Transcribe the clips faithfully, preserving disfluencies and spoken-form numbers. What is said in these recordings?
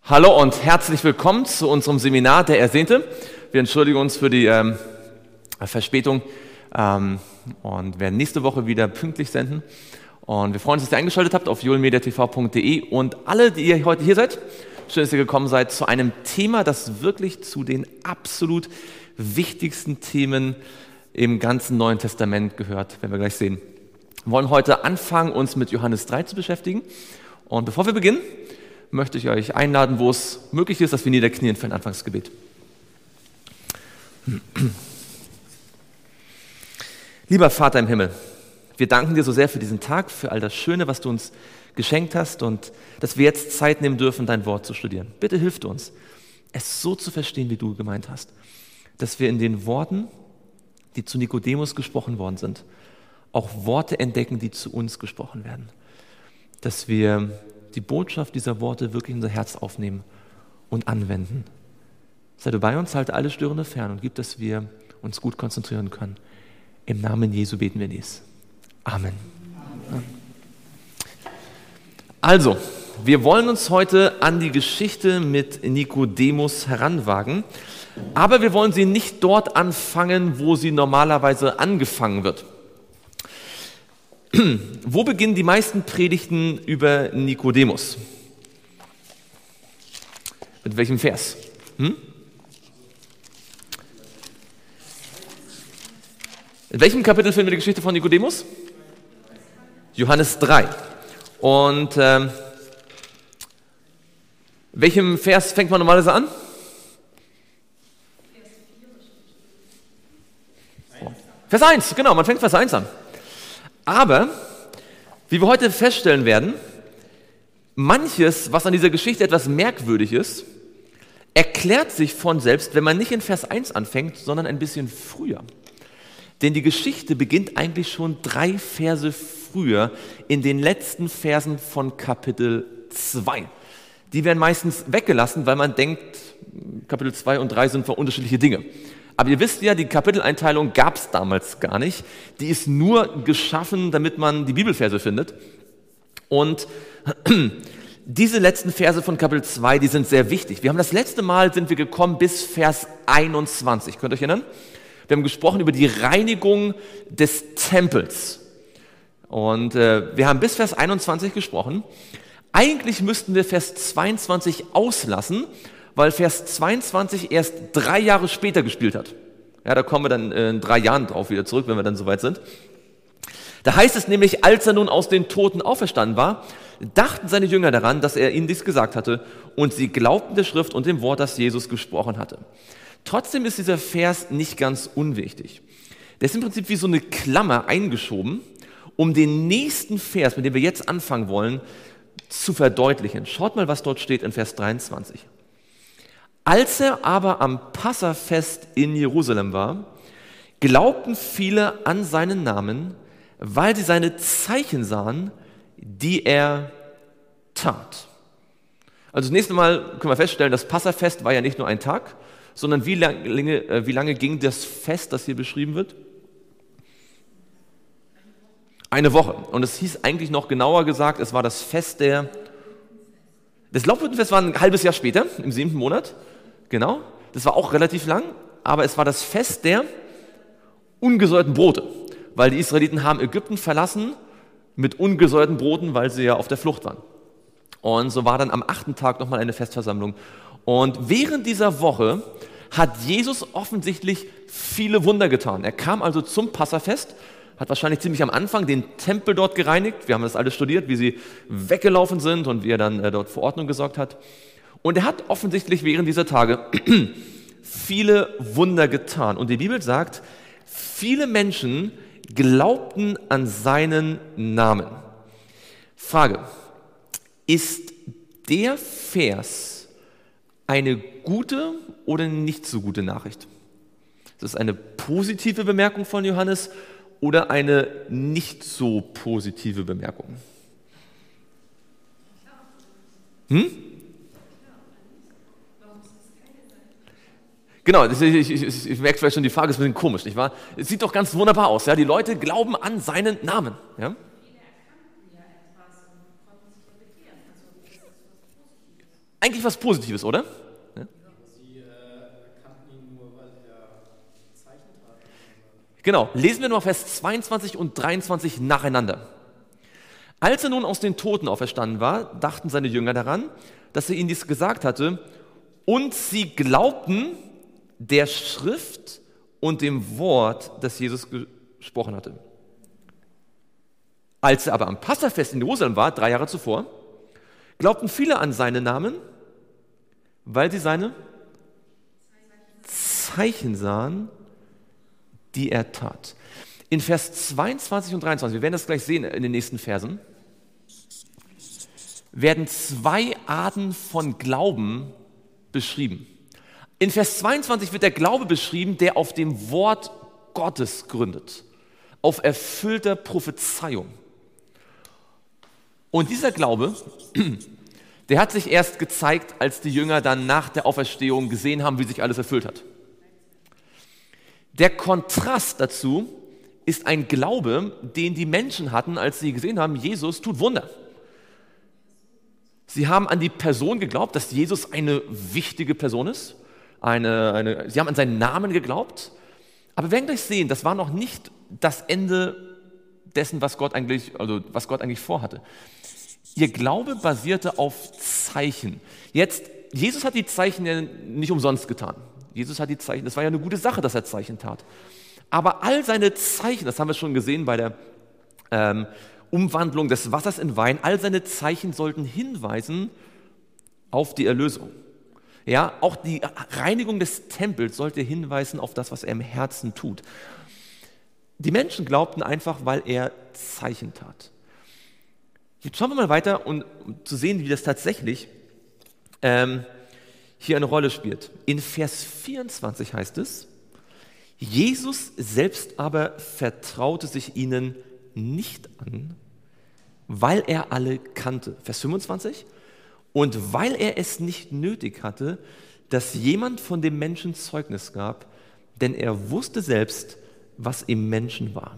Hallo und herzlich willkommen zu unserem Seminar Der Ersehnte. Wir entschuldigen uns für die ähm, Verspätung ähm, und werden nächste Woche wieder pünktlich senden. Und wir freuen uns, dass ihr eingeschaltet habt auf julenmediatv punkt de und alle, die ihr heute hier seid, schön, dass ihr gekommen seid zu einem Thema, das wirklich zu den absolut wichtigsten Themen im ganzen Neuen Testament gehört, werden wir gleich sehen. Wir wollen heute anfangen, uns mit Johannes drei zu beschäftigen. Und bevor wir beginnen, möchte ich euch einladen, wo es möglich ist, dass wir niederknien für ein Anfangsgebet. Lieber Vater im Himmel, wir danken dir so sehr für diesen Tag, für all das Schöne, was du uns geschenkt hast und dass wir jetzt Zeit nehmen dürfen, dein Wort zu studieren. Bitte hilf uns, es so zu verstehen, wie du gemeint hast, dass wir in den Worten, die zu Nikodemus gesprochen worden sind, auch Worte entdecken, die zu uns gesprochen werden. Dass wir die Botschaft dieser Worte wirklich in unser Herz aufnehmen und anwenden. Sei du bei uns, halte alle Störende fern und gib, dass wir uns gut konzentrieren können. Im Namen Jesu beten wir dies. Amen. Amen. Also, wir wollen uns heute an die Geschichte mit Nikodemus heranwagen, aber wir wollen sie nicht dort anfangen, wo sie normalerweise angefangen wird. Wo beginnen die meisten Predigten über Nikodemus? Mit welchem Vers? Hm? In welchem Kapitel finden wir die Geschichte von Nikodemus? Johannes drei. Und ähm, welchem Vers fängt man normalerweise an? Vers eins, genau, man fängt Vers eins an. Aber, wie wir heute feststellen werden, manches, was an dieser Geschichte etwas merkwürdig ist, erklärt sich von selbst, wenn man nicht in Vers eins anfängt, sondern ein bisschen früher. Denn die Geschichte beginnt eigentlich schon drei Verse früher, in den letzten Versen von Kapitel zwei. Die werden meistens weggelassen, weil man denkt, Kapitel zwei und drei sind für unterschiedliche Dinge. Aber ihr wisst ja, die Kapiteleinteilung gab es damals gar nicht. Die ist nur geschaffen, damit man die Bibelverse findet. Und diese letzten Verse von Kapitel zwei, die sind sehr wichtig. Wir haben das letzte Mal, sind wir gekommen bis Vers einundzwanzig. Könnt ihr euch erinnern? Wir haben gesprochen über die Reinigung des Tempels. Und äh, wir haben bis Vers einundzwanzig gesprochen. Eigentlich müssten wir Vers zweiundzwanzig auslassen, weil Vers zweiundzwanzig erst drei Jahre später gespielt hat. Ja, da kommen wir dann in drei Jahren drauf wieder zurück, wenn wir dann soweit sind. Da heißt es nämlich, als er nun aus den Toten auferstanden war, dachten seine Jünger daran, dass er ihnen dies gesagt hatte, und sie glaubten der Schrift und dem Wort, das Jesus gesprochen hatte. Trotzdem ist dieser Vers nicht ganz unwichtig. Der ist im Prinzip wie so eine Klammer eingeschoben, um den nächsten Vers, mit dem wir jetzt anfangen wollen, zu verdeutlichen. Schaut mal, was dort steht in Vers dreiundzwanzig. Als er aber am Passafest in Jerusalem war, glaubten viele an seinen Namen, weil sie seine Zeichen sahen, die er tat. Also das nächste Mal können wir feststellen, das Passafest war ja nicht nur ein Tag, sondern wie lange, wie lange ging das Fest, das hier beschrieben wird? Eine Woche. Und es hieß eigentlich noch genauer gesagt, es war das Fest der... Das Laubhüttenfest war ein halbes Jahr später, im siebten Monat. Genau, das war auch relativ lang, aber es war das Fest der ungesäuerten Brote, weil die Israeliten haben Ägypten verlassen mit ungesäuerten Broten, weil sie ja auf der Flucht waren. Und so war dann am achten Tag nochmal eine Festversammlung. Und während dieser Woche hat Jesus offensichtlich viele Wunder getan. Er kam also zum Passafest, hat wahrscheinlich ziemlich am Anfang den Tempel dort gereinigt. Wir haben das alles studiert, wie sie weggelaufen sind und wie er dann äh, dort für Ordnung gesorgt hat. Und er hat offensichtlich während dieser Tage viele Wunder getan. Und die Bibel sagt, viele Menschen glaubten an seinen Namen. Frage, ist der Vers eine gute oder nicht so gute Nachricht? Ist das eine positive Bemerkung von Johannes oder eine nicht so positive Bemerkung? Hm? Genau, ich, ich, ich, ich merke vielleicht schon, die Frage ist ein bisschen komisch, nicht wahr? Es sieht doch ganz wunderbar aus, ja? Die Leute glauben an seinen Namen. Ja? Eigentlich was Positives, oder? Ja? Sie äh, erkannten ihn nur, weil er Zeichen tat. Genau, lesen wir nur Vers zweiundzwanzig und dreiundzwanzig nacheinander. Als er nun aus den Toten auferstanden war, dachten seine Jünger daran, dass er ihnen dies gesagt hatte, und sie glaubten der Schrift und dem Wort, das Jesus gesprochen hatte. Als er aber am Passafest in Jerusalem war, drei Jahre zuvor, glaubten viele an seinen Namen, weil sie seine Zeichen sahen, die er tat. In Vers zweiundzwanzig und dreiundzwanzig, wir werden das gleich sehen in den nächsten Versen, werden zwei Arten von Glauben beschrieben. In Vers zweiundzwanzig wird der Glaube beschrieben, der auf dem Wort Gottes gründet, auf erfüllter Prophezeiung. Und dieser Glaube, der hat sich erst gezeigt, als die Jünger dann nach der Auferstehung gesehen haben, wie sich alles erfüllt hat. Der Kontrast dazu ist ein Glaube, den die Menschen hatten, als sie gesehen haben, Jesus tut Wunder. Sie haben an die Person geglaubt, dass Jesus eine wichtige Person ist. Eine, eine, sie haben an seinen Namen geglaubt. Aber wir werden gleich sehen, das war noch nicht das Ende dessen, was Gott eigentlich, also was Gott eigentlich vorhatte. Ihr Glaube basierte auf Zeichen. Jetzt, Jesus hat die Zeichen ja nicht umsonst getan. Jesus hat die Zeichen, das war ja eine gute Sache, dass er Zeichen tat. Aber all seine Zeichen, das haben wir schon gesehen bei der ähm, Umwandlung des Wassers in Wein, all seine Zeichen sollten hinweisen auf die Erlösung. Ja, auch die Reinigung des Tempels sollte hinweisen auf das, was er im Herzen tut. Die Menschen glaubten einfach, weil er Zeichen tat. Jetzt schauen wir mal weiter, um, um zu sehen, wie das tatsächlich ähm, hier eine Rolle spielt. In Vers vierundzwanzig heißt es, Jesus selbst aber vertraute sich ihnen nicht an, weil er alle kannte. Vers fünfundzwanzig, und weil er es nicht nötig hatte, dass jemand von dem Menschen Zeugnis gab, denn er wusste selbst, was im Menschen war.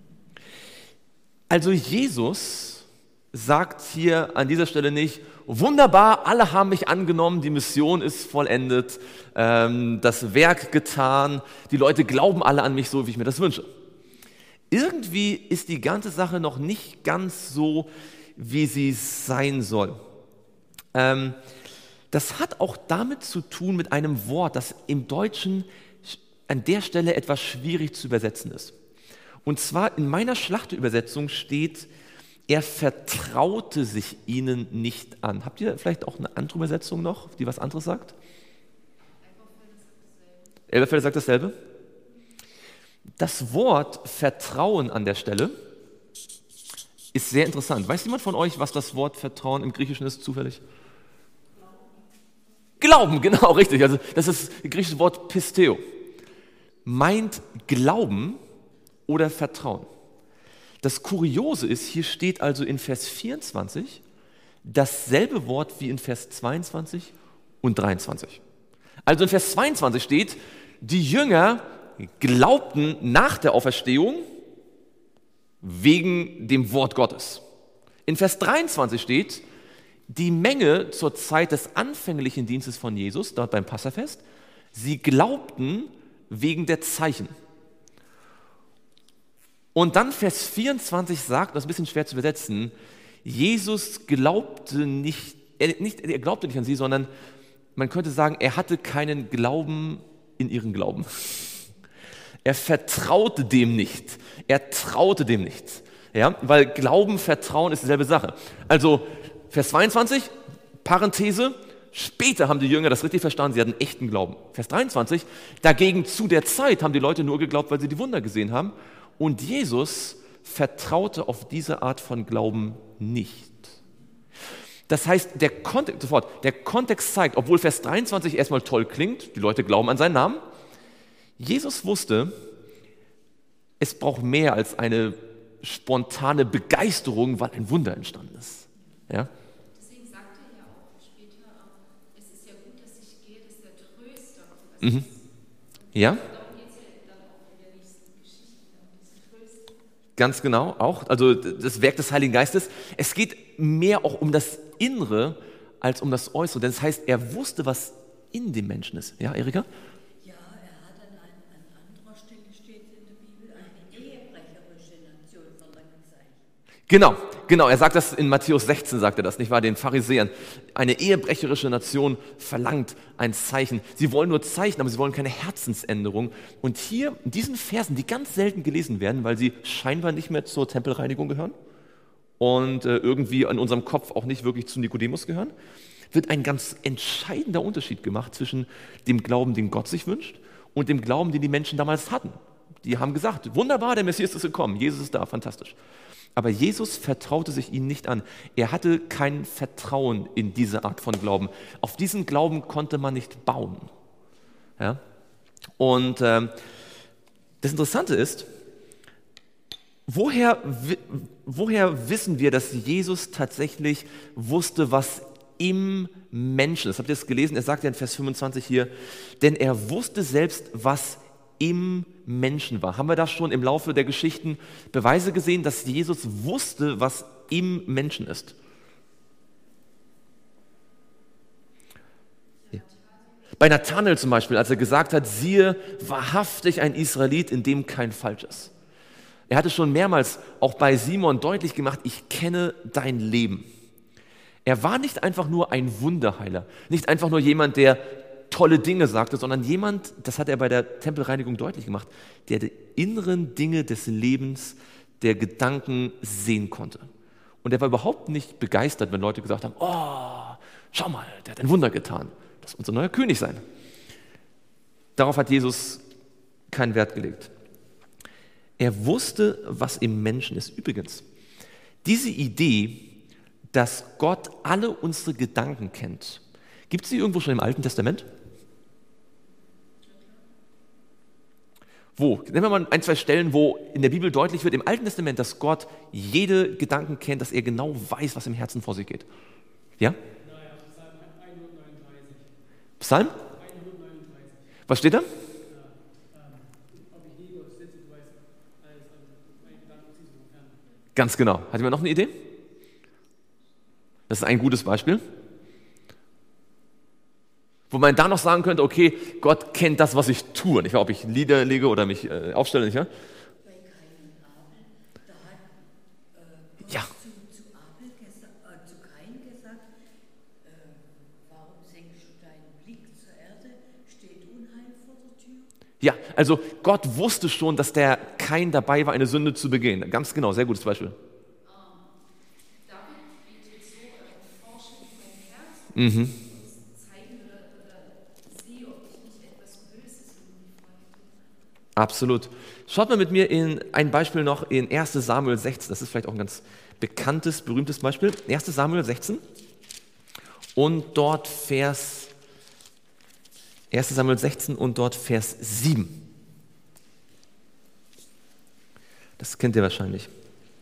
Also Jesus sagt hier an dieser Stelle nicht, wunderbar, alle haben mich angenommen, die Mission ist vollendet, ähm, das Werk getan, die Leute glauben alle an mich so, wie ich mir das wünsche. Irgendwie ist die ganze Sache noch nicht ganz so, wie sie sein soll. Ähm, das hat auch damit zu tun mit einem Wort, das im Deutschen an der Stelle etwas schwierig zu übersetzen ist. Und zwar in meiner Schlachterübersetzung steht, er vertraute sich ihnen nicht an. Habt ihr vielleicht auch eine andere Übersetzung noch, die was anderes sagt? Elberfelder sagt dasselbe. Das Wort Vertrauen an der Stelle ist sehr interessant. Weiß jemand von euch, was das Wort Vertrauen im Griechischen ist, zufällig? Glauben, genau, richtig. Also das ist das griechische Wort Pisteo. Meint Glauben oder Vertrauen. Das Kuriose ist, hier steht also in Vers vierundzwanzig dasselbe Wort wie in Vers zweiundzwanzig und dreiundzwanzig. Also in Vers zweiundzwanzig steht, die Jünger glaubten nach der Auferstehung wegen dem Wort Gottes. In Vers dreiundzwanzig steht, die Menge zur Zeit des anfänglichen Dienstes von Jesus, dort beim Passafest, sie glaubten wegen der Zeichen. Und dann Vers vierundzwanzig sagt, das ist ein bisschen schwer zu übersetzen, Jesus glaubte nicht, er, nicht, er glaubte nicht an sie, sondern man könnte sagen, er hatte keinen Glauben in ihren Glauben. Er vertraute dem nicht. Er traute dem nicht. Ja, weil Glauben, Vertrauen ist dieselbe Sache. Also Vers zweiundzwanzig, Parenthese, später haben die Jünger das richtig verstanden, sie hatten echten Glauben. Vers dreiundzwanzig, dagegen zu der Zeit haben die Leute nur geglaubt, weil sie die Wunder gesehen haben. Und Jesus vertraute auf diese Art von Glauben nicht. Das heißt, der Kontext, sofort, der Kontext zeigt, obwohl Vers dreiundzwanzig erstmal toll klingt, die Leute glauben an seinen Namen, Jesus wusste, es braucht mehr als eine spontane Begeisterung, weil ein Wunder entstanden ist. Ja? Deswegen sagt er ja auch später, es ist ja gut, dass ich gehe, dass der Tröster. Mhm. Ja? Darum geht es ja dann auch in der nächsten Geschichte, um diesen Tröster. Ganz genau, auch. Also das Werk des Heiligen Geistes. Es geht mehr auch um das Innere als um das Äußere. Denn das heißt, er wusste, was in dem Menschen ist. Ja, Erika? Ja, er hat an, ein, an anderer Stelle steht in der Bibel, eine ehebrecherische Nation verlangt sei. Genau, genau. Er sagt das in Matthäus sechzehn, sagt er das, nicht wahr? Den Pharisäern. Eine ehebrecherische Nation verlangt ein Zeichen. Sie wollen nur Zeichen, aber sie wollen keine Herzensänderung. Und hier, in diesen Versen, die ganz selten gelesen werden, weil sie scheinbar nicht mehr zur Tempelreinigung gehören und äh, irgendwie in unserem Kopf auch nicht wirklich zu Nikodemus gehören, wird ein ganz entscheidender Unterschied gemacht zwischen dem Glauben, den Gott sich wünscht, und dem Glauben, den die Menschen damals hatten. Die haben gesagt, wunderbar, der Messias ist gekommen, Jesus ist da, fantastisch. Aber Jesus vertraute sich ihnen nicht an. Er hatte kein Vertrauen in diese Art von Glauben. Auf diesen Glauben konnte man nicht bauen. Ja? Und äh, das Interessante ist, woher, woher wissen wir, dass Jesus tatsächlich wusste, was im Menschen ist? Habt ihr das gelesen? Er sagt ja in Vers fünfundzwanzig hier, denn er wusste selbst, was im Menschen war. Haben wir da schon im Laufe der Geschichten Beweise gesehen, dass Jesus wusste, was im Menschen ist? Ja. Bei Nathanael zum Beispiel, als er gesagt hat, siehe, wahrhaftig ein Israelit, in dem kein Falsch ist. Er hatte schon mehrmals auch bei Simon deutlich gemacht, ich kenne dein Leben. Er war nicht einfach nur ein Wunderheiler, nicht einfach nur jemand, der tolle Dinge sagte, sondern jemand, das hat er bei der Tempelreinigung deutlich gemacht, der die inneren Dinge des Lebens, der Gedanken sehen konnte. Und er war überhaupt nicht begeistert, wenn Leute gesagt haben, oh, schau mal, der hat ein Wunder getan, das wird unser neuer König sein. Darauf hat Jesus keinen Wert gelegt. Er wusste, was im Menschen ist. Übrigens, diese Idee, dass Gott alle unsere Gedanken kennt, gibt es sie irgendwo schon im Alten Testament? Wo? Nehmen wir mal ein, zwei Stellen, wo in der Bibel deutlich wird, im Alten Testament, dass Gott jede Gedanken kennt, dass er genau weiß, was im Herzen vor sich geht. Ja? Naja, Psalm hundertneununddreißig. Psalm? hundertneununddreißig. Was steht da? Ja, ähm, ob ich liege oder sitze, du weißt alles, also meine Gedanken ziehst du fern. Ganz genau. Hat jemand noch eine Idee? Das ist ein gutes Beispiel. Wo man da noch sagen könnte, okay, Gott kennt das, was ich tue. Nicht wahr? Ob ich Lieder lege oder mich äh, aufstelle, nicht wahr? Bei Kain und Abel, da hat äh, Gott Ja. zu, zu, Abel gesa- äh, zu Kain gesagt, äh, warum senkst du deinen Blick zur Erde, steht Unheil vor der Tür? Ja, also Gott wusste schon, dass der Kain dabei war, eine Sünde zu begehen. Ganz genau, sehr gutes Beispiel. David bietet so äh, Forschung mein Herz Mhm. und zeigen oder, oder sehe, ob ich nicht etwas Böses in mir tue. Absolut. Schaut mal mit mir in ein Beispiel noch in erster Samuel sechzehn. Das ist vielleicht auch ein ganz bekanntes, berühmtes Beispiel. erster Samuel sechzehn und dort Vers erster Samuel sechzehn und dort Vers sieben. Das kennt ihr wahrscheinlich.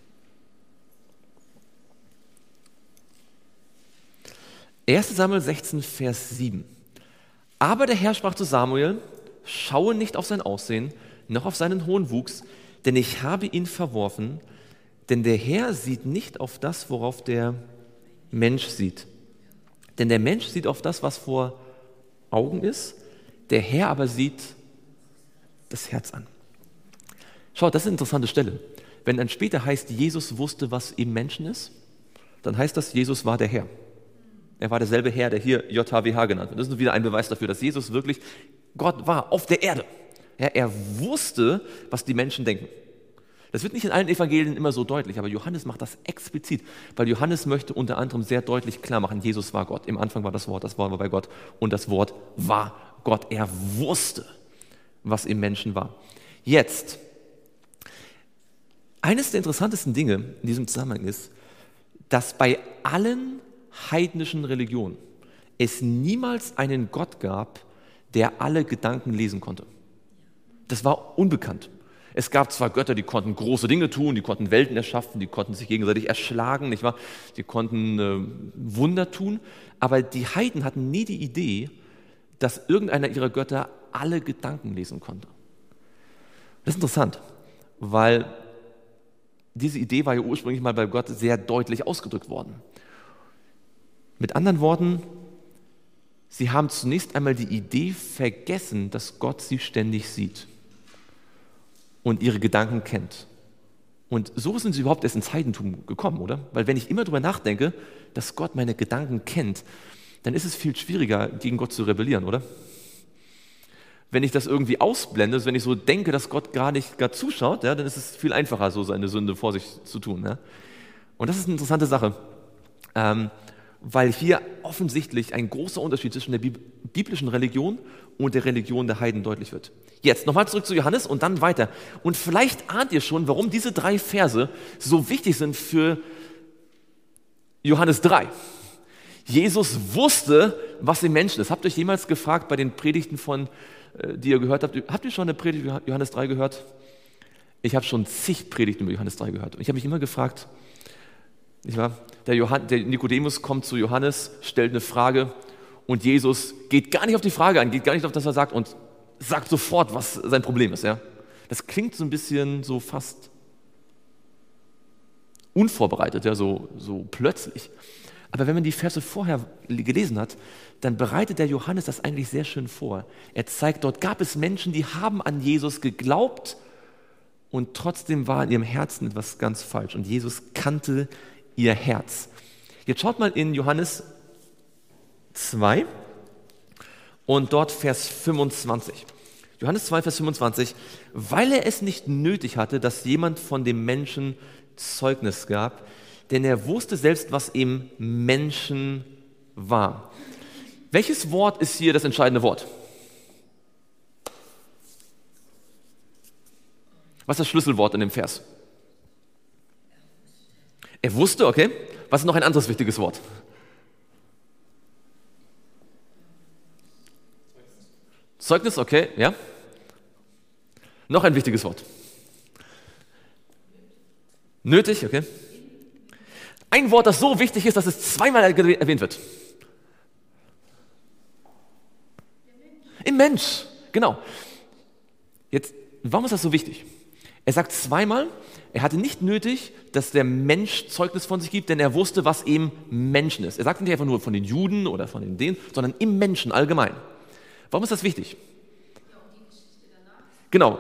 erster Samuel sechzehn, Vers sieben. Aber der Herr sprach zu Samuel, schaue nicht auf sein Aussehen, noch auf seinen hohen Wuchs, denn ich habe ihn verworfen, denn der Herr sieht nicht auf das, worauf der Mensch sieht. Denn der Mensch sieht auf das, was vor Augen ist, der Herr aber sieht das Herz an. Schaut, das ist eine interessante Stelle. Wenn dann später heißt, Jesus wusste, was im Menschen ist, dann heißt das, Jesus war der Herr. Er war derselbe Herr, der hier J H W H genannt wird. Das ist wieder ein Beweis dafür, dass Jesus wirklich Gott war, auf der Erde. Ja, er wusste, was die Menschen denken. Das wird nicht in allen Evangelien immer so deutlich, aber Johannes macht das explizit, weil Johannes möchte unter anderem sehr deutlich klar machen, Jesus war Gott. Im Anfang war das Wort, das Wort war bei Gott und das Wort war Gott. Er wusste, was im Menschen war. Jetzt, eines der interessantesten Dinge in diesem Zusammenhang ist, dass bei allen heidnischen Religionen es niemals einen Gott gab, der alle Gedanken lesen konnte. Das war unbekannt. Es gab zwar Götter, die konnten große Dinge tun, die konnten Welten erschaffen, die konnten sich gegenseitig erschlagen, nicht wahr? Die konnten äh, Wunder tun, aber die Heiden hatten nie die Idee, dass irgendeiner ihrer Götter alle Gedanken lesen konnte. Das ist interessant, weil diese Idee war ja ursprünglich mal bei Gott sehr deutlich ausgedrückt worden. Mit anderen Worten, sie haben zunächst einmal die Idee vergessen, dass Gott sie ständig sieht und ihre Gedanken kennt. Und so sind sie überhaupt erst ins Heidentum gekommen, oder? Weil wenn ich immer darüber nachdenke, dass Gott meine Gedanken kennt, dann ist es viel schwieriger, gegen Gott zu rebellieren, oder? Wenn ich das irgendwie ausblende, wenn ich so denke, dass Gott gar nicht gar zuschaut, ja, dann ist es viel einfacher, so seine Sünde vor sich zu tun. Ja? Und das ist eine interessante Sache, ähm, weil hier offensichtlich ein großer Unterschied zwischen der Bib- biblischen Religion und der Religion der Heiden deutlich wird. Jetzt nochmal zurück zu Johannes und dann weiter. Und vielleicht ahnt ihr schon, warum diese drei Verse so wichtig sind für Johannes drei. Jesus wusste, was im Menschen ist. Habt ihr euch jemals gefragt bei den Predigten von, äh, die ihr gehört habt, habt ihr schon eine Predigt über Johannes drei gehört? Ich habe schon zig Predigten über Johannes drei gehört. Und ich habe mich immer gefragt, nicht wahr? Der, Johann, der Nikodemus kommt zu Johannes, stellt eine Frage und Jesus geht gar nicht auf die Frage ein, geht gar nicht auf das, was er sagt und sagt sofort, was sein Problem ist. Ja? Das klingt so ein bisschen so fast unvorbereitet, ja, so, so plötzlich. Aber wenn man die Verse vorher gelesen hat, dann bereitet der Johannes das eigentlich sehr schön vor. Er zeigt, dort gab es Menschen, die haben an Jesus geglaubt und trotzdem war in ihrem Herzen etwas ganz falsch. Und Jesus kannte ihr Herz. Jetzt schaut mal in Johannes zwei und dort Vers fünfundzwanzig. Johannes zwei, Vers fünfundzwanzig. Weil er es nicht nötig hatte, dass jemand von dem Menschen Zeugnis gab, denn er wusste selbst, was im Menschen war. Welches Wort ist hier das entscheidende Wort? Was ist das Schlüsselwort in dem Vers? Er wusste, okay. Was ist noch ein anderes wichtiges Wort? Zeugnis, okay, ja. Noch ein wichtiges Wort. Nötig, okay. Ein Wort, das so wichtig ist, dass es zweimal erwähnt wird. Im Mensch, genau. Jetzt, warum ist das so wichtig? Er sagt zweimal, er hatte nicht nötig, dass der Mensch Zeugnis von sich gibt, denn er wusste, was im Menschen ist. Er sagt nicht einfach nur von den Juden oder von den denen, sondern im Menschen allgemein. Warum ist das wichtig? Genau.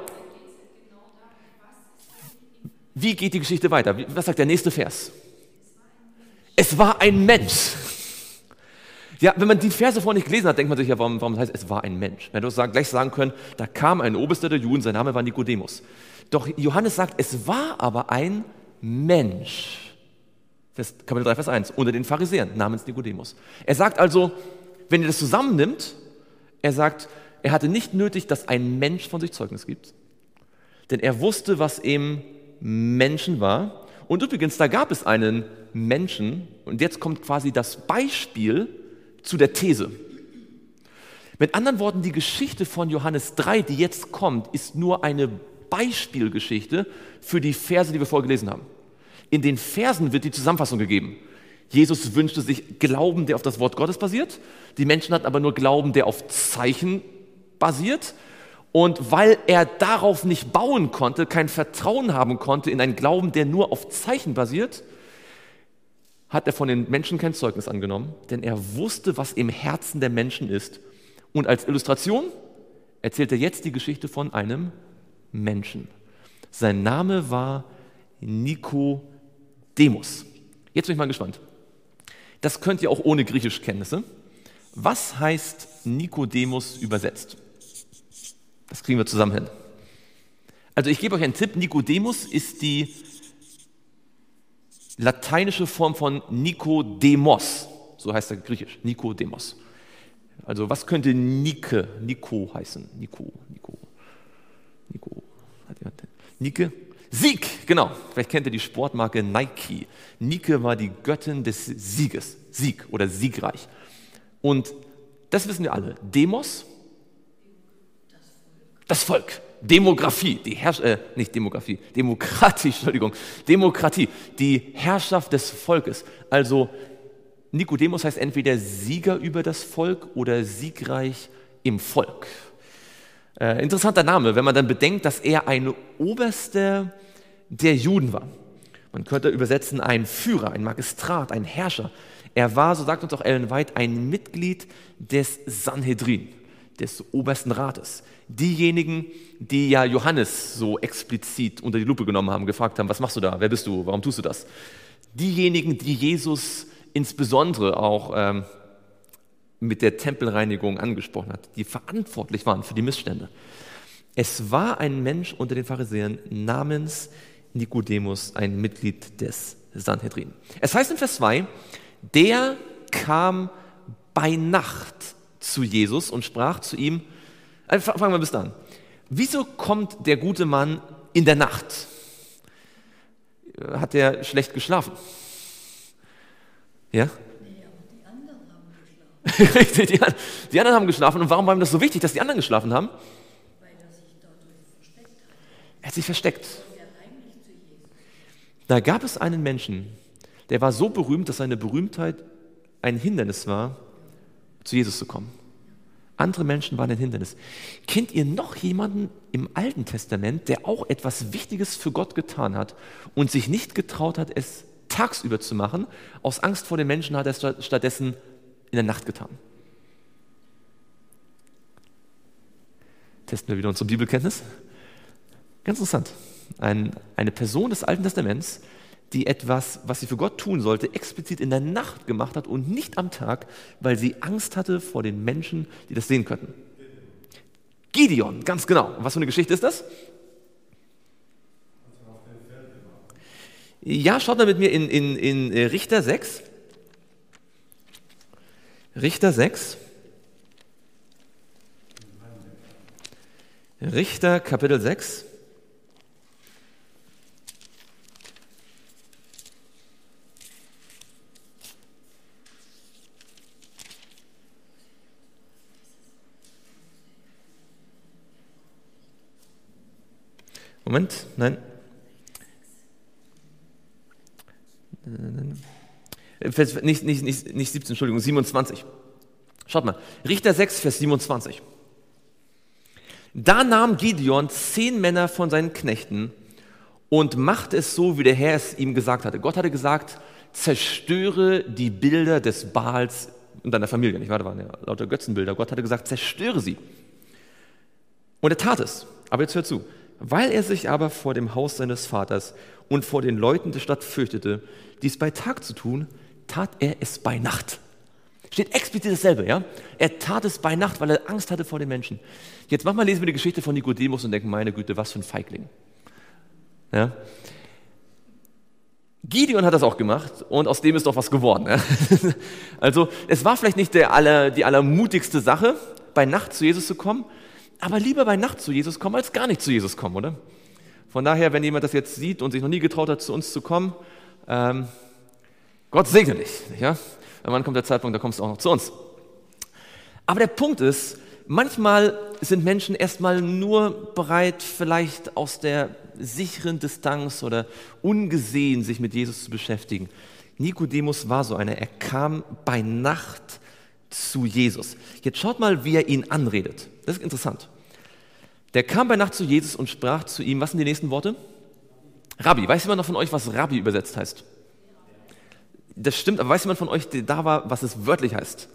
Wie geht die Geschichte weiter? Was sagt der nächste Vers? Es war ein Mensch. Ja, wenn man die Verse vorher nicht gelesen hat, denkt man sich ja, warum, warum heißt es, es war ein Mensch? Man hätte sagen, gleich sagen können, da kam ein Oberster der Juden, sein Name war Nikodemus. Doch Johannes sagt, es war aber ein Mensch. Das Kapitel drei, Vers eins, unter den Pharisäern namens Nikodemus. Er sagt also, wenn ihr das zusammennimmt, er sagt, er hatte nicht nötig, dass ein Mensch von sich Zeugnis gibt, denn er wusste, was im Menschen war. Und übrigens, da gab es einen Menschen, und jetzt kommt quasi das Beispiel zu der These. Mit anderen Worten, die Geschichte von Johannes drei, die jetzt kommt, ist nur eine Beispielgeschichte für die Verse, die wir vorher gelesen haben. In den Versen wird die Zusammenfassung gegeben. Jesus wünschte sich Glauben, der auf das Wort Gottes basiert. Die Menschen hatten aber nur Glauben, der auf Zeichen basiert. Und weil er darauf nicht bauen konnte, kein Vertrauen haben konnte in einen Glauben, der nur auf Zeichen basiert, hat er von den Menschen kein Zeugnis angenommen, denn er wusste, was im Herzen der Menschen ist. Und als Illustration erzählt er jetzt die Geschichte von einem Menschen. Sein Name war Nikodemus. Jetzt bin ich mal gespannt. Das könnt ihr auch ohne Griechischkenntnisse. Was heißt Nikodemus übersetzt? Das kriegen wir zusammen hin. Also ich gebe euch einen Tipp, Nikodemus ist die lateinische Form von Nikodemos, so heißt er griechisch, Nikodemos. Also was könnte Nike, Nico heißen? Nico, Nico, Nico, Nike? Sieg, genau. Vielleicht kennt ihr die Sportmarke Nike. Nike war die Göttin des Sieges, Sieg oder siegreich. Und das wissen wir alle. Demos, das Volk. Demografie, die Herrschaft, äh, nicht Demografie, Demokratie, Entschuldigung, Demokratie, die Herrschaft des Volkes. Also Nikodemus heißt entweder Sieger über das Volk oder siegreich im Volk. Äh, interessanter Name, wenn man dann bedenkt, dass er ein Oberster der Juden war. Man könnte übersetzen, ein Führer, ein Magistrat, ein Herrscher. Er war, so sagt uns auch Ellen White, ein Mitglied des Sanhedrin, des obersten Rates. Diejenigen, die ja Johannes so explizit unter die Lupe genommen haben, gefragt haben, was machst du da, wer bist du, warum tust du das? Diejenigen, die Jesus insbesondere auch ähm, mit der Tempelreinigung angesprochen hat, die verantwortlich waren für die Missstände. Es war ein Mensch unter den Pharisäern namens Nikodemus, ein Mitglied des Sanhedrin. Es heißt in Vers zwei, der kam bei Nacht zu Jesus und sprach zu ihm, also fangen wir bis dann. Wieso kommt der gute Mann in der Nacht? Hat er schlecht geschlafen? Ja? Nee, aber die anderen haben geschlafen, Richtig, die, an- die anderen haben geschlafen. Und warum war ihm das so wichtig, dass die anderen geschlafen haben? weil er sich dadurch versteckt hat. Er hat sich versteckt. Er eigentlich zu Jesus. Da gab es einen Menschen, der war so berühmt, dass seine Berühmtheit ein Hindernis war, zu Jesus zu kommen. Andere Menschen waren ein Hindernis. Kennt ihr noch jemanden im Alten Testament, der auch etwas Wichtiges für Gott getan hat und sich nicht getraut hat, es tagsüber zu machen? Aus Angst vor den Menschen hat er es statt- stattdessen in der Nacht getan. Testen wir wieder unsere Bibelkenntnis. Ganz interessant. Ein, eine Person des Alten Testaments, die etwas, was sie für Gott tun sollte, explizit in der Nacht gemacht hat und nicht am Tag, weil sie Angst hatte vor den Menschen, die das sehen könnten. Gideon, ganz genau. Was für eine Geschichte ist das? Ja, schaut mal mit mir in, in, in äh, Richter sechs. Richter sechs. Richter Kapitel sechs. Moment, nein. Vers, nicht, nicht, nicht, nicht siebzehn, Entschuldigung, siebenundzwanzig. Schaut mal, Richter sechs, Vers siebenundzwanzig. Da nahm Gideon zehn Männer von seinen Knechten und machte es so, wie der Herr es ihm gesagt hatte. Gott hatte gesagt, zerstöre die Bilder des Baals und deiner Familie. Nicht wahr? Da waren ja lauter Götzenbilder. Gott hatte gesagt, zerstöre sie. Und er tat es. Aber jetzt hört zu. Weil er sich aber vor dem Haus seines Vaters und vor den Leuten der Stadt fürchtete, dies bei Tag zu tun, tat er es bei Nacht. Steht explizit dasselbe, ja? Er tat es bei Nacht, weil er Angst hatte vor den Menschen. Jetzt manchmal lesen wir die Geschichte von Nikodemus und denken, meine Güte, was für ein Feigling. Ja? Gideon hat das auch gemacht und aus dem ist doch was geworden. Ja? Also es war vielleicht nicht der aller, die allermutigste Sache, bei Nacht zu Jesus zu kommen, aber lieber bei Nacht zu Jesus kommen, als gar nicht zu Jesus kommen, oder? Von daher, wenn jemand das jetzt sieht und sich noch nie getraut hat, zu uns zu kommen, ähm, Gott segne dich. Nicht, ja? Wann kommt der Zeitpunkt, da kommst du auch noch zu uns. Aber der Punkt ist, manchmal sind Menschen erstmal nur bereit, vielleicht aus der sicheren Distanz oder ungesehen sich mit Jesus zu beschäftigen. Nikodemus war so einer, er kam bei Nacht zu Jesus. Jetzt schaut mal, wie er ihn anredet. Das ist interessant. Der kam bei Nacht zu Jesus und sprach zu ihm, was sind die nächsten Worte? Rabbi. Weiß jemand noch von euch, was Rabbi übersetzt heißt? Das stimmt, aber weiß jemand von euch, der da war, was es wörtlich heißt?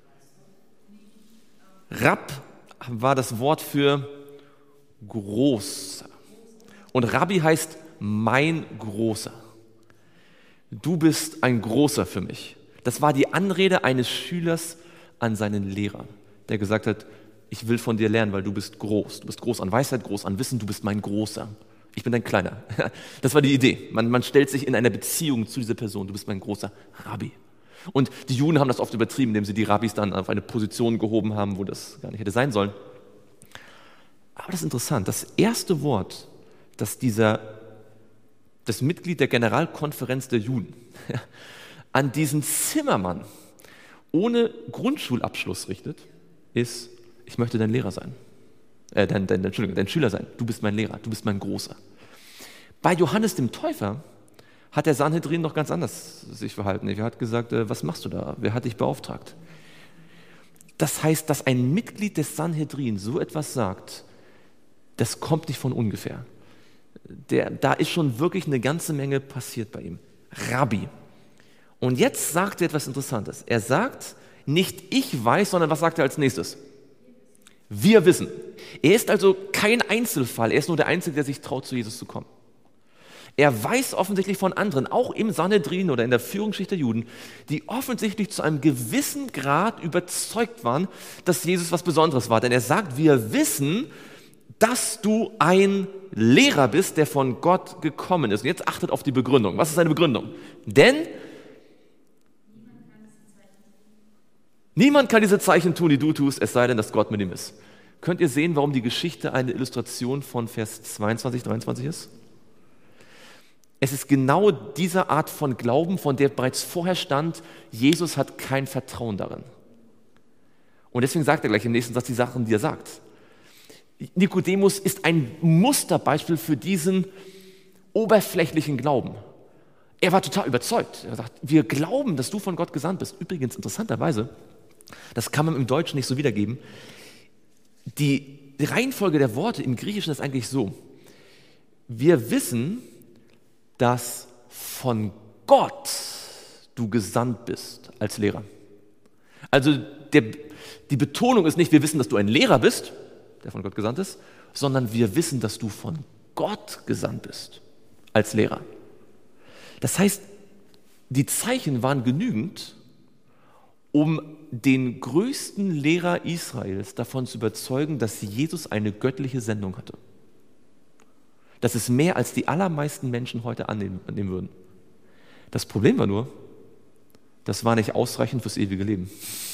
Rab war das Wort für groß. Und Rabbi heißt mein Großer. Du bist ein Großer für mich. Das war die Anrede eines Schülers an seinen Lehrer, der gesagt hat, ich will von dir lernen, weil du bist groß. Du bist groß an Weisheit, groß an Wissen, du bist mein Großer. Ich bin dein Kleiner. Das war die Idee. Man, man stellt sich in einer Beziehung zu dieser Person. Du bist mein großer Rabbi. Und die Juden haben das oft übertrieben, indem sie die Rabbis dann auf eine Position gehoben haben, wo das gar nicht hätte sein sollen. Aber das ist interessant. Das erste Wort, das dieser, das Mitglied der Generalkonferenz der Juden an diesen Zimmermann ohne Grundschulabschluss richtet, ist, ich möchte dein Lehrer sein. Äh, dein, dein, Entschuldigung, dein Schüler sein. Du bist mein Lehrer, du bist mein Großer. Bei Johannes dem Täufer hat der Sanhedrin noch ganz anders sich verhalten. Er hat gesagt, äh, was machst du da? Wer hat dich beauftragt? Das heißt, dass ein Mitglied des Sanhedrin so etwas sagt, das kommt nicht von ungefähr. Der, da ist schon wirklich eine ganze Menge passiert bei ihm. Rabbi. Und jetzt sagt er etwas Interessantes. Er sagt, nicht ich weiß, sondern was sagt er als nächstes? Wir wissen. Er ist also kein Einzelfall, er ist nur der Einzige, der sich traut, zu Jesus zu kommen. Er weiß offensichtlich von anderen, auch im Sanhedrin oder in der Führungsschicht der Juden, die offensichtlich zu einem gewissen Grad überzeugt waren, dass Jesus was Besonderes war. Denn er sagt, wir wissen, dass du ein Lehrer bist, der von Gott gekommen ist. Und jetzt achtet auf die Begründung. Was ist seine Begründung? Denn niemand kann diese Zeichen tun, die du tust, es sei denn, dass Gott mit ihm ist. Könnt ihr sehen, warum die Geschichte eine Illustration von Vers zweiundzwanzig, dreiundzwanzig ist? Es ist genau diese Art von Glauben, von der bereits vorher stand, Jesus hat kein Vertrauen darin. Und deswegen sagt er gleich im nächsten Satz die Sachen, die er sagt. Nikodemus ist ein Musterbeispiel für diesen oberflächlichen Glauben. Er war total überzeugt. Er sagt, wir glauben, dass du von Gott gesandt bist. Übrigens, interessanterweise, das kann man im Deutschen nicht so wiedergeben, die Reihenfolge der Worte im Griechischen ist eigentlich so. Wir wissen, dass von Gott du gesandt bist als Lehrer. Also der, die Betonung ist nicht, wir wissen, dass du ein Lehrer bist, der von Gott gesandt ist, sondern wir wissen, dass du von Gott gesandt bist als Lehrer. Das heißt, die Zeichen waren genügend, um den größten Lehrer Israels davon zu überzeugen, dass Jesus eine göttliche Sendung hatte. Das ist mehr, als die allermeisten Menschen heute annehmen, annehmen würden. Das Problem war nur, das war nicht ausreichend fürs ewige Leben.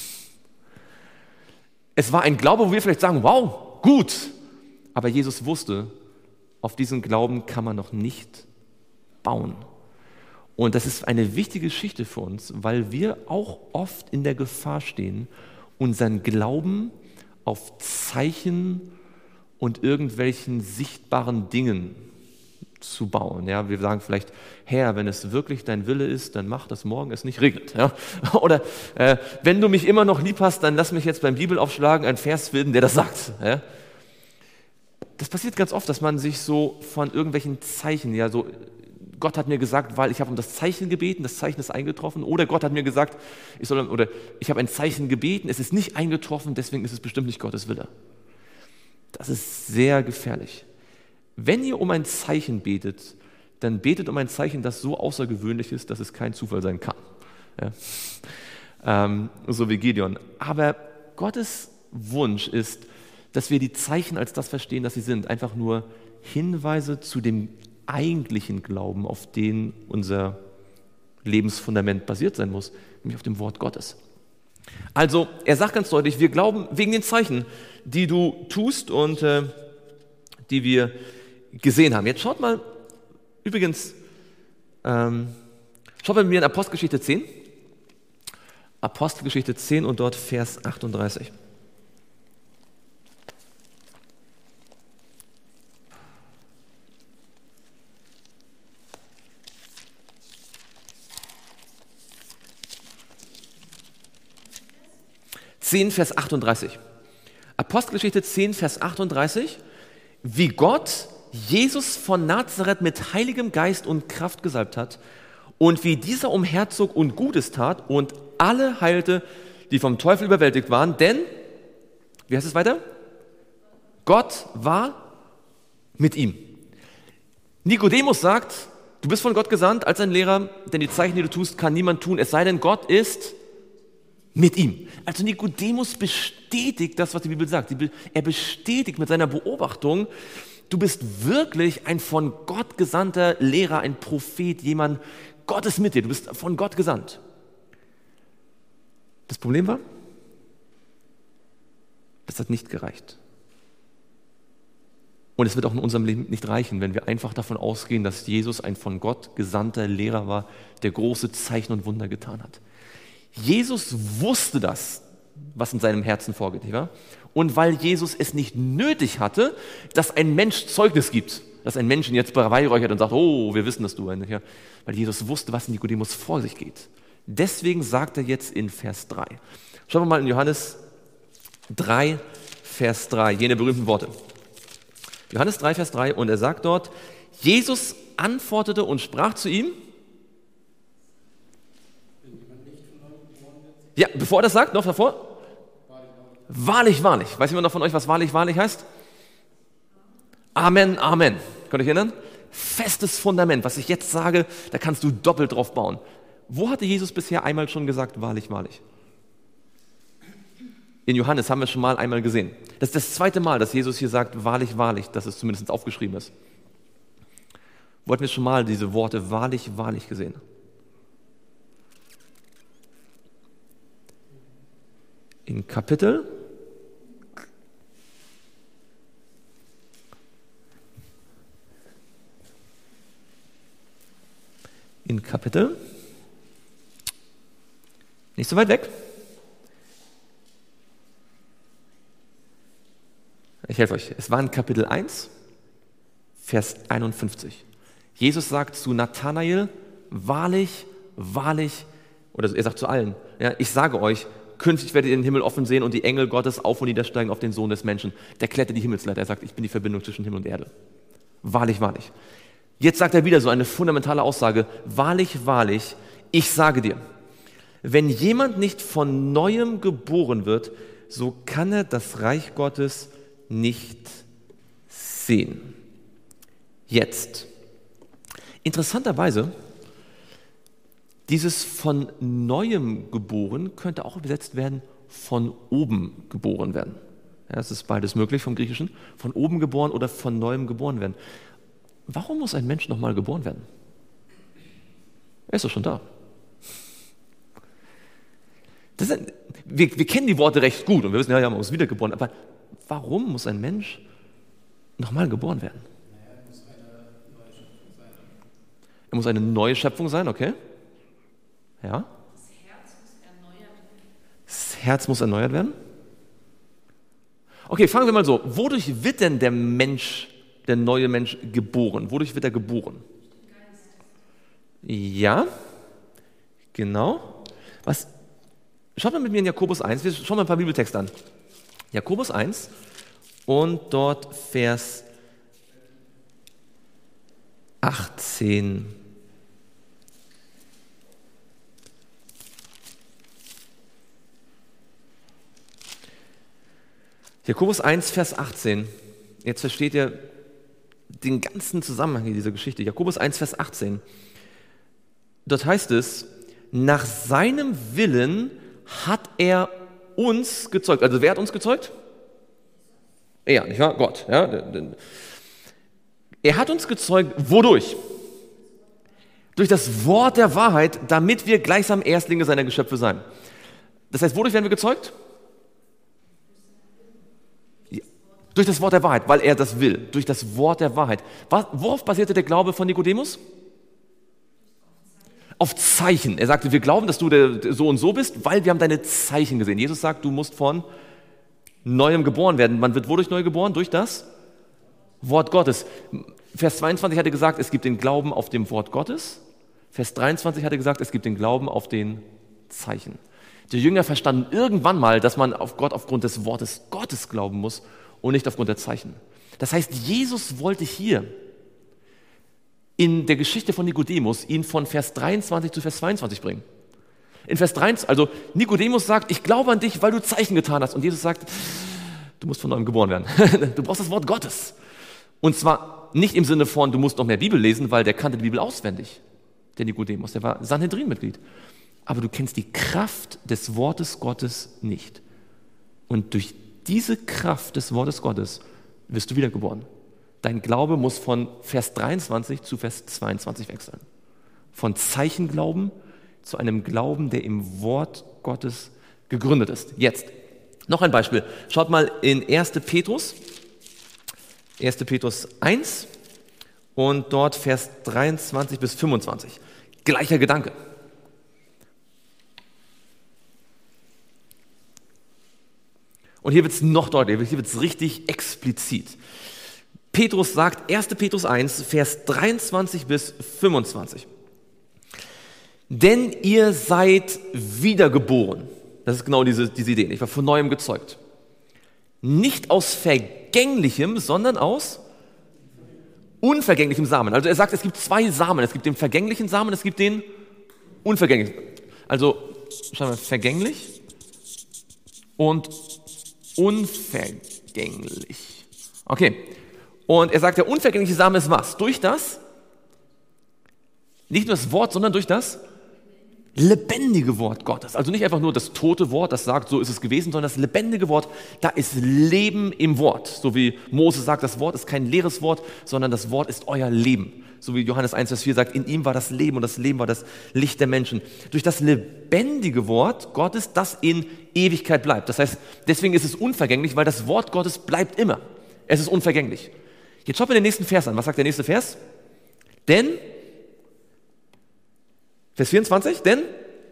Es war ein Glaube, wo wir vielleicht sagen, wow, gut. Aber Jesus wusste, auf diesen Glauben kann man noch nicht bauen. Und das ist eine wichtige Geschichte für uns, weil wir auch oft in der Gefahr stehen, unseren Glauben auf Zeichen und irgendwelchen sichtbaren Dingen zu bauen. Ja, wir sagen vielleicht, Herr, wenn es wirklich dein Wille ist, dann mach, dass morgen es nicht regnet. Ja? Oder äh, wenn du mich immer noch lieb hast, dann lass mich jetzt beim Bibelaufschlagen einen Vers finden, der das sagt. Ja? Das passiert ganz oft, dass man sich so von irgendwelchen Zeichen, ja, so Gott hat mir gesagt, weil ich habe um das Zeichen gebeten, das Zeichen ist eingetroffen, oder Gott hat mir gesagt, ich soll, oder ich habe ein Zeichen gebeten, es ist nicht eingetroffen, deswegen ist es bestimmt nicht Gottes Wille. Das ist sehr gefährlich. Wenn ihr um ein Zeichen betet, dann betet um ein Zeichen, das so außergewöhnlich ist, dass es kein Zufall sein kann. Ja. Ähm, so wie Gideon. Aber Gottes Wunsch ist, dass wir die Zeichen als das verstehen, dass sie sind. Einfach nur Hinweise zu dem eigentlichen Glauben, auf den unser Lebensfundament basiert sein muss, nämlich auf dem Wort Gottes. Also, er sagt ganz deutlich, wir glauben wegen den Zeichen, die du tust und äh, die wir gesehen haben. Jetzt schaut mal, übrigens, ähm, schaut mal mit mir in Apostelgeschichte zehn. Apostelgeschichte zehn und dort Vers achtunddreißig. zehn, Vers achtunddreißig. Apostelgeschichte zehn, Vers achtunddreißig. Wie Gott Jesus von Nazareth mit heiligem Geist und Kraft gesalbt hat und wie dieser umherzog und Gutes tat und alle heilte, die vom Teufel überwältigt waren, denn, wie heißt es weiter? Gott war mit ihm. Nikodemus sagt, du bist von Gott gesandt als ein Lehrer, denn die Zeichen, die du tust, kann niemand tun, es sei denn, Gott ist mit ihm. Also Nikodemus bestätigt das, was die Bibel sagt. Er bestätigt mit seiner Beobachtung, du bist wirklich ein von Gott gesandter Lehrer, ein Prophet, jemand, Gott ist mit dir, du bist von Gott gesandt. Das Problem war, das hat nicht gereicht. Und es wird auch in unserem Leben nicht reichen, wenn wir einfach davon ausgehen, dass Jesus ein von Gott gesandter Lehrer war, der große Zeichen und Wunder getan hat. Jesus wusste das, was in seinem Herzen vorgeht, nicht wahr? Und weil Jesus es nicht nötig hatte, dass ein Mensch Zeugnis gibt, dass ein Mensch ihn jetzt beweihräuchert und sagt, oh, wir wissen, dass du ein, ja, weil Jesus wusste, was in Nikodemus vor sich geht. Deswegen sagt er jetzt in Vers drei. Schauen wir mal in Johannes drei, Vers drei, jene berühmten Worte. Johannes drei, Vers drei, und er sagt dort, Jesus antwortete und sprach zu ihm, ja, bevor er das sagt, noch davor, wahrlich, wahrlich. Weiß jemand noch von euch, was wahrlich, wahrlich heißt? Amen, Amen. Könnt ihr euch erinnern? Festes Fundament, was ich jetzt sage, da kannst du doppelt drauf bauen. Wo hatte Jesus bisher einmal schon gesagt, wahrlich, wahrlich? In Johannes haben wir schon mal einmal gesehen. Das ist das zweite Mal, dass Jesus hier sagt, wahrlich, wahrlich, dass es zumindest aufgeschrieben ist. Wo hatten wir schon mal diese Worte wahrlich, wahrlich gesehen? In Kapitel in Kapitel nicht so weit weg. Ich helfe euch. Es war in Kapitel eins, Vers einundfünfzig. Jesus sagt zu Nathanael, wahrlich, wahrlich, oder er sagt zu allen, ja, ich sage euch, künftig werdet ihr den Himmel offen sehen und die Engel Gottes auf und niedersteigen auf den Sohn des Menschen. Der klettert die Himmelsleiter. Er sagt, ich bin die Verbindung zwischen Himmel und Erde. Wahrlich, wahrlich. Jetzt sagt er wieder so eine fundamentale Aussage. Wahrlich, wahrlich, ich sage dir, wenn jemand nicht von Neuem geboren wird, so kann er das Reich Gottes nicht sehen. Jetzt. Interessanterweise, dieses von Neuem geboren könnte auch übersetzt werden, von oben geboren werden. Ja, es ist beides möglich vom Griechischen. Von oben geboren oder von Neuem geboren werden. Warum muss ein Mensch nochmal geboren werden? Er ist doch schon da. Das sind, wir, wir kennen die Worte recht gut und wir wissen, ja, ja, man muss wiedergeboren. Aber warum muss ein Mensch nochmal geboren werden? Er muss eine neue Schöpfung sein, okay? Ja? Das Herz muss erneuert werden. Das Herz muss erneuert werden? Okay, fangen wir mal so. Wodurch wird denn der Mensch, der neue Mensch geboren? Wodurch wird er geboren? Ja, genau. Was? Schaut mal mit mir in Jakobus eins, wir schauen mal ein paar Bibeltexte an. Jakobus eins und dort Vers achtzehn. Jakobus eins, Vers achtzehn. Jetzt versteht ihr den ganzen Zusammenhang dieser Geschichte. Jakobus eins, Vers achtzehn. Dort heißt es, nach seinem Willen hat er uns gezeugt. Also wer hat uns gezeugt? Er, nicht wahr? Gott. Ja. Er hat uns gezeugt, wodurch? Durch das Wort der Wahrheit, damit wir gleichsam Erstlinge seiner Geschöpfe sein. Das heißt, wodurch werden wir gezeugt? Ja. Durch das Wort der Wahrheit, weil er das will. Durch das Wort der Wahrheit. Worauf basierte der Glaube von Nikodemus? Auf Zeichen. Er sagte, wir glauben, dass du der so und so bist, weil wir haben deine Zeichen gesehen. Jesus sagt, du musst von Neuem geboren werden. Man wird wodurch neu geboren? Durch das Wort Gottes. Vers zweiundzwanzig hat er gesagt, es gibt den Glauben auf dem Wort Gottes. Vers dreiundzwanzig hat er gesagt, es gibt den Glauben auf den Zeichen. Die Jünger verstanden irgendwann mal, dass man auf Gott aufgrund des Wortes Gottes glauben muss und nicht aufgrund der Zeichen. Das heißt, Jesus wollte hier in der Geschichte von Nikodemus ihn von Vers dreiundzwanzig zu Vers zweiundzwanzig bringen. In Vers dreiundzwanzig, also Nikodemus sagt, ich glaube an dich, weil du Zeichen getan hast. Und Jesus sagt, du musst von neuem geboren werden. Du brauchst das Wort Gottes. Und zwar nicht im Sinne von, du musst noch mehr Bibel lesen, weil der kannte die Bibel auswendig, der Nikodemus, der war Sanhedrin-Mitglied. Aber du kennst die Kraft des Wortes Gottes nicht. Und durch diese Kraft des Wortes Gottes wirst du wiedergeboren. Dein Glaube muss von Vers dreiundzwanzig zu Vers zweiundzwanzig wechseln. Von Zeichenglauben zu einem Glauben, der im Wort Gottes gegründet ist. Jetzt, noch ein Beispiel. Schaut mal in erster Petrus, erster Petrus eins und dort Vers dreiundzwanzig bis fünfundzwanzig. Gleicher Gedanke. Und hier wird es noch deutlicher, hier wird es richtig explizit. Petrus sagt, erster Petrus eins, Vers dreiundzwanzig bis fünfundzwanzig. Denn ihr seid wiedergeboren. Das ist genau diese, diese Idee. Ich war von Neuem gezeugt. Nicht aus Vergänglichem, sondern aus unvergänglichem Samen. Also er sagt, es gibt zwei Samen. Es gibt den vergänglichen Samen, es gibt den unvergänglichen. Also, schauen wir, vergänglich und unvergänglich. Okay. Und er sagt, der unvergängliche Same ist was? Durch das, nicht nur das Wort, sondern durch das lebendige Wort Gottes. Also nicht einfach nur das tote Wort, das sagt, so ist es gewesen, sondern das lebendige Wort, da ist Leben im Wort. So wie Mose sagt, das Wort ist kein leeres Wort, sondern das Wort ist euer Leben. So wie Johannes eins Vers vier sagt, in ihm war das Leben und das Leben war das Licht der Menschen. Durch das lebendige Wort Gottes, das in Ewigkeit bleibt. Das heißt, deswegen ist es unvergänglich, weil das Wort Gottes bleibt immer. Es ist unvergänglich. Jetzt schaut mir den nächsten Vers an. Was sagt der nächste Vers? Denn Vers vierundzwanzig, denn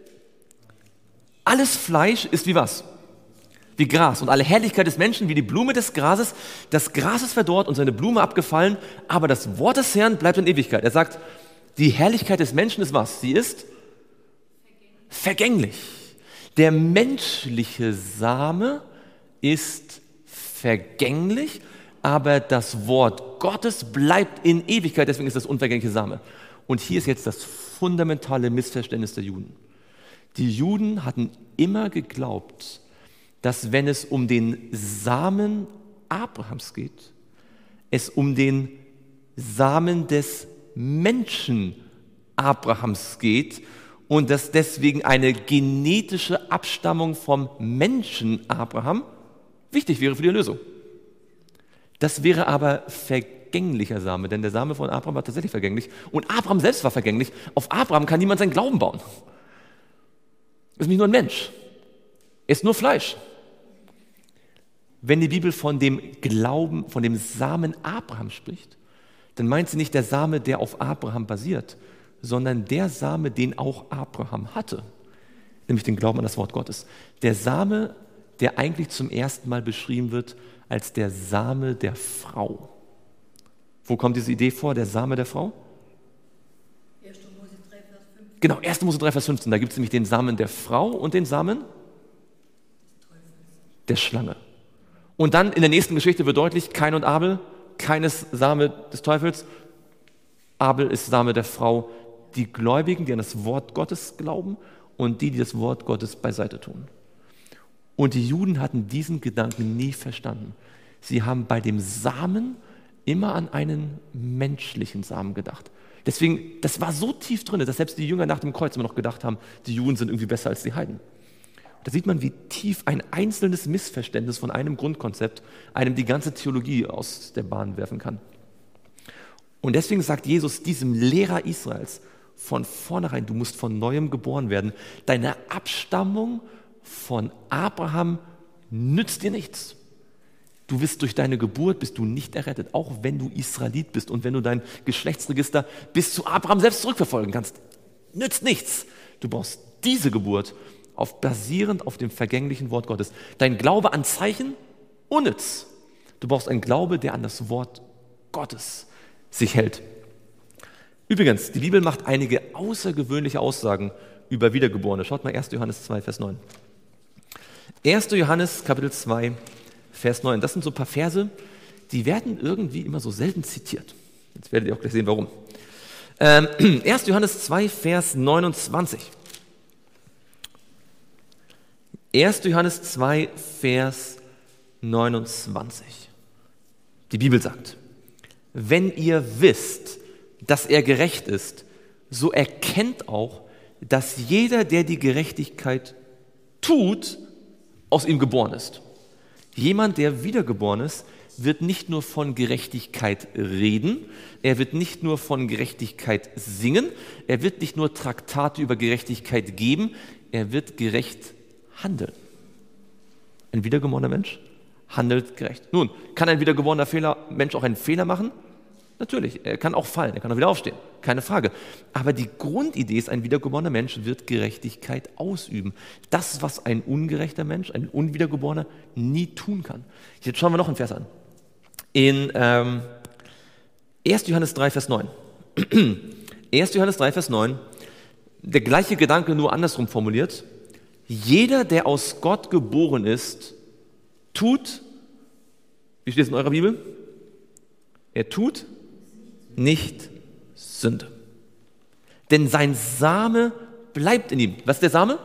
alles Fleisch ist wie was? Wie Gras und alle Herrlichkeit des Menschen wie die Blume des Grases. Das Gras ist verdorrt und seine Blume abgefallen, aber das Wort des Herrn bleibt in Ewigkeit. Er sagt, die Herrlichkeit des Menschen ist was? Sie ist vergänglich. Der menschliche Same ist vergänglich, aber das Wort Gottes bleibt in Ewigkeit, deswegen ist das unvergängliche Same. Und hier ist jetzt das fundamentale Missverständnis der Juden. Die Juden hatten immer geglaubt, dass wenn es um den Samen Abrahams geht, es um den Samen des Menschen Abrahams geht und dass deswegen eine genetische Abstammung vom Menschen Abraham wichtig wäre für die Erlösung. Das wäre aber vergänglicher Same, denn der Same von Abraham war tatsächlich vergänglich und Abraham selbst war vergänglich. Auf Abraham kann niemand seinen Glauben bauen. Er ist nicht nur ein Mensch, er ist nur Fleisch. Wenn die Bibel von dem Glauben, von dem Samen Abraham spricht, dann meint sie nicht der Same, der auf Abraham basiert, sondern der Same, den auch Abraham hatte, nämlich den Glauben an das Wort Gottes. Der Same, der eigentlich zum ersten Mal beschrieben wird als der Same der Frau. Wo kommt diese Idee vor, der Same der Frau? erster Mose drei, Vers fünfzehn. Genau, erster Mose drei, Vers fünfzehn. Da gibt es nämlich den Samen der Frau und den Samen der Schlange. Und dann in der nächsten Geschichte wird deutlich, Kain und Abel, keines Same des Teufels, Abel ist Same der Frau. Die Gläubigen, die an das Wort Gottes glauben und die, die das Wort Gottes beiseite tun. Und die Juden hatten diesen Gedanken nie verstanden. Sie haben bei dem Samen immer an einen menschlichen Samen gedacht. Deswegen, das war so tief drin, dass selbst die Jünger nach dem Kreuz immer noch gedacht haben, die Juden sind irgendwie besser als die Heiden. Da sieht man, wie tief ein einzelnes Missverständnis von einem Grundkonzept einem die ganze Theologie aus der Bahn werfen kann. Und deswegen sagt Jesus diesem Lehrer Israels von vornherein, du musst von Neuem geboren werden. Deine Abstammung von Abraham nützt dir nichts. Du bist durch deine Geburt, bist du nicht errettet, auch wenn du Israelit bist und wenn du dein Geschlechtsregister bis zu Abraham selbst zurückverfolgen kannst. Nützt nichts. Du brauchst diese Geburt, auf, basierend auf dem vergänglichen Wort Gottes. Dein Glaube an Zeichen, unnütz. Du brauchst einen Glaube, der an das Wort Gottes sich hält. Übrigens, die Bibel macht einige außergewöhnliche Aussagen über Wiedergeborene. Schaut mal erster Johannes zwei, Vers neun. erster Johannes, Kapitel zwei, Vers neun. Das sind so ein paar Verse, die werden irgendwie immer so selten zitiert. Jetzt werdet ihr auch gleich sehen, warum. Ähm, erster Johannes zwei, Vers neunundzwanzig. erster Johannes zwei, Vers neunundzwanzig. Die Bibel sagt, wenn ihr wisst, dass er gerecht ist, so erkennt auch, dass jeder, der die Gerechtigkeit tut, aus ihm geboren ist. Jemand, der wiedergeboren ist, wird nicht nur von Gerechtigkeit reden, er wird nicht nur von Gerechtigkeit singen, er wird nicht nur Traktate über Gerechtigkeit geben, er wird gerecht handeln. Ein wiedergeborener Mensch handelt gerecht. Nun, kann ein wiedergeborener Fehler, Mensch auch einen Fehler machen? Natürlich, er kann auch fallen, er kann auch wieder aufstehen, keine Frage. Aber die Grundidee ist, ein wiedergeborener Mensch wird Gerechtigkeit ausüben. Das, was ein ungerechter Mensch, ein Unwiedergeborener nie tun kann. Jetzt schauen wir noch einen Vers an. In ähm, erster Johannes drei, Vers neun. erster Johannes drei, Vers neun, der gleiche Gedanke, nur andersrum formuliert. Jeder, der aus Gott geboren ist, tut, wie steht es in eurer Bibel? Er tut nicht Sünde. Denn sein Same bleibt in ihm. Was ist der Same?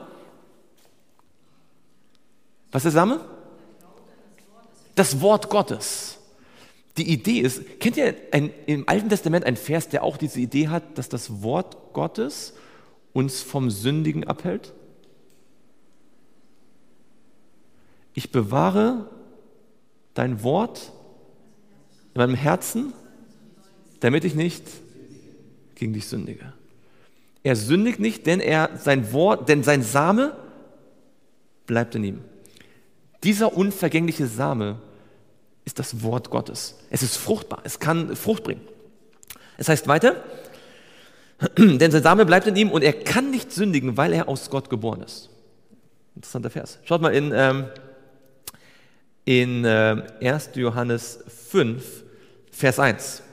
Was ist der Same? Das Wort Gottes. Die Idee ist, kennt ihr ein, im Alten Testament einen Vers, der auch diese Idee hat, dass das Wort Gottes uns vom Sündigen abhält? Ich bewahre dein Wort in meinem Herzen, damit ich nicht gegen dich sündige. Er sündigt nicht, denn er sein Wort, denn sein Same bleibt in ihm. Dieser unvergängliche Same ist das Wort Gottes. Es ist fruchtbar, es kann Frucht bringen. Es heißt weiter, denn sein Same bleibt in ihm und er kann nicht sündigen, weil er aus Gott geboren ist. Interessanter Vers. Schaut mal in, ähm, in äh, erster Johannes fünf, Vers eins.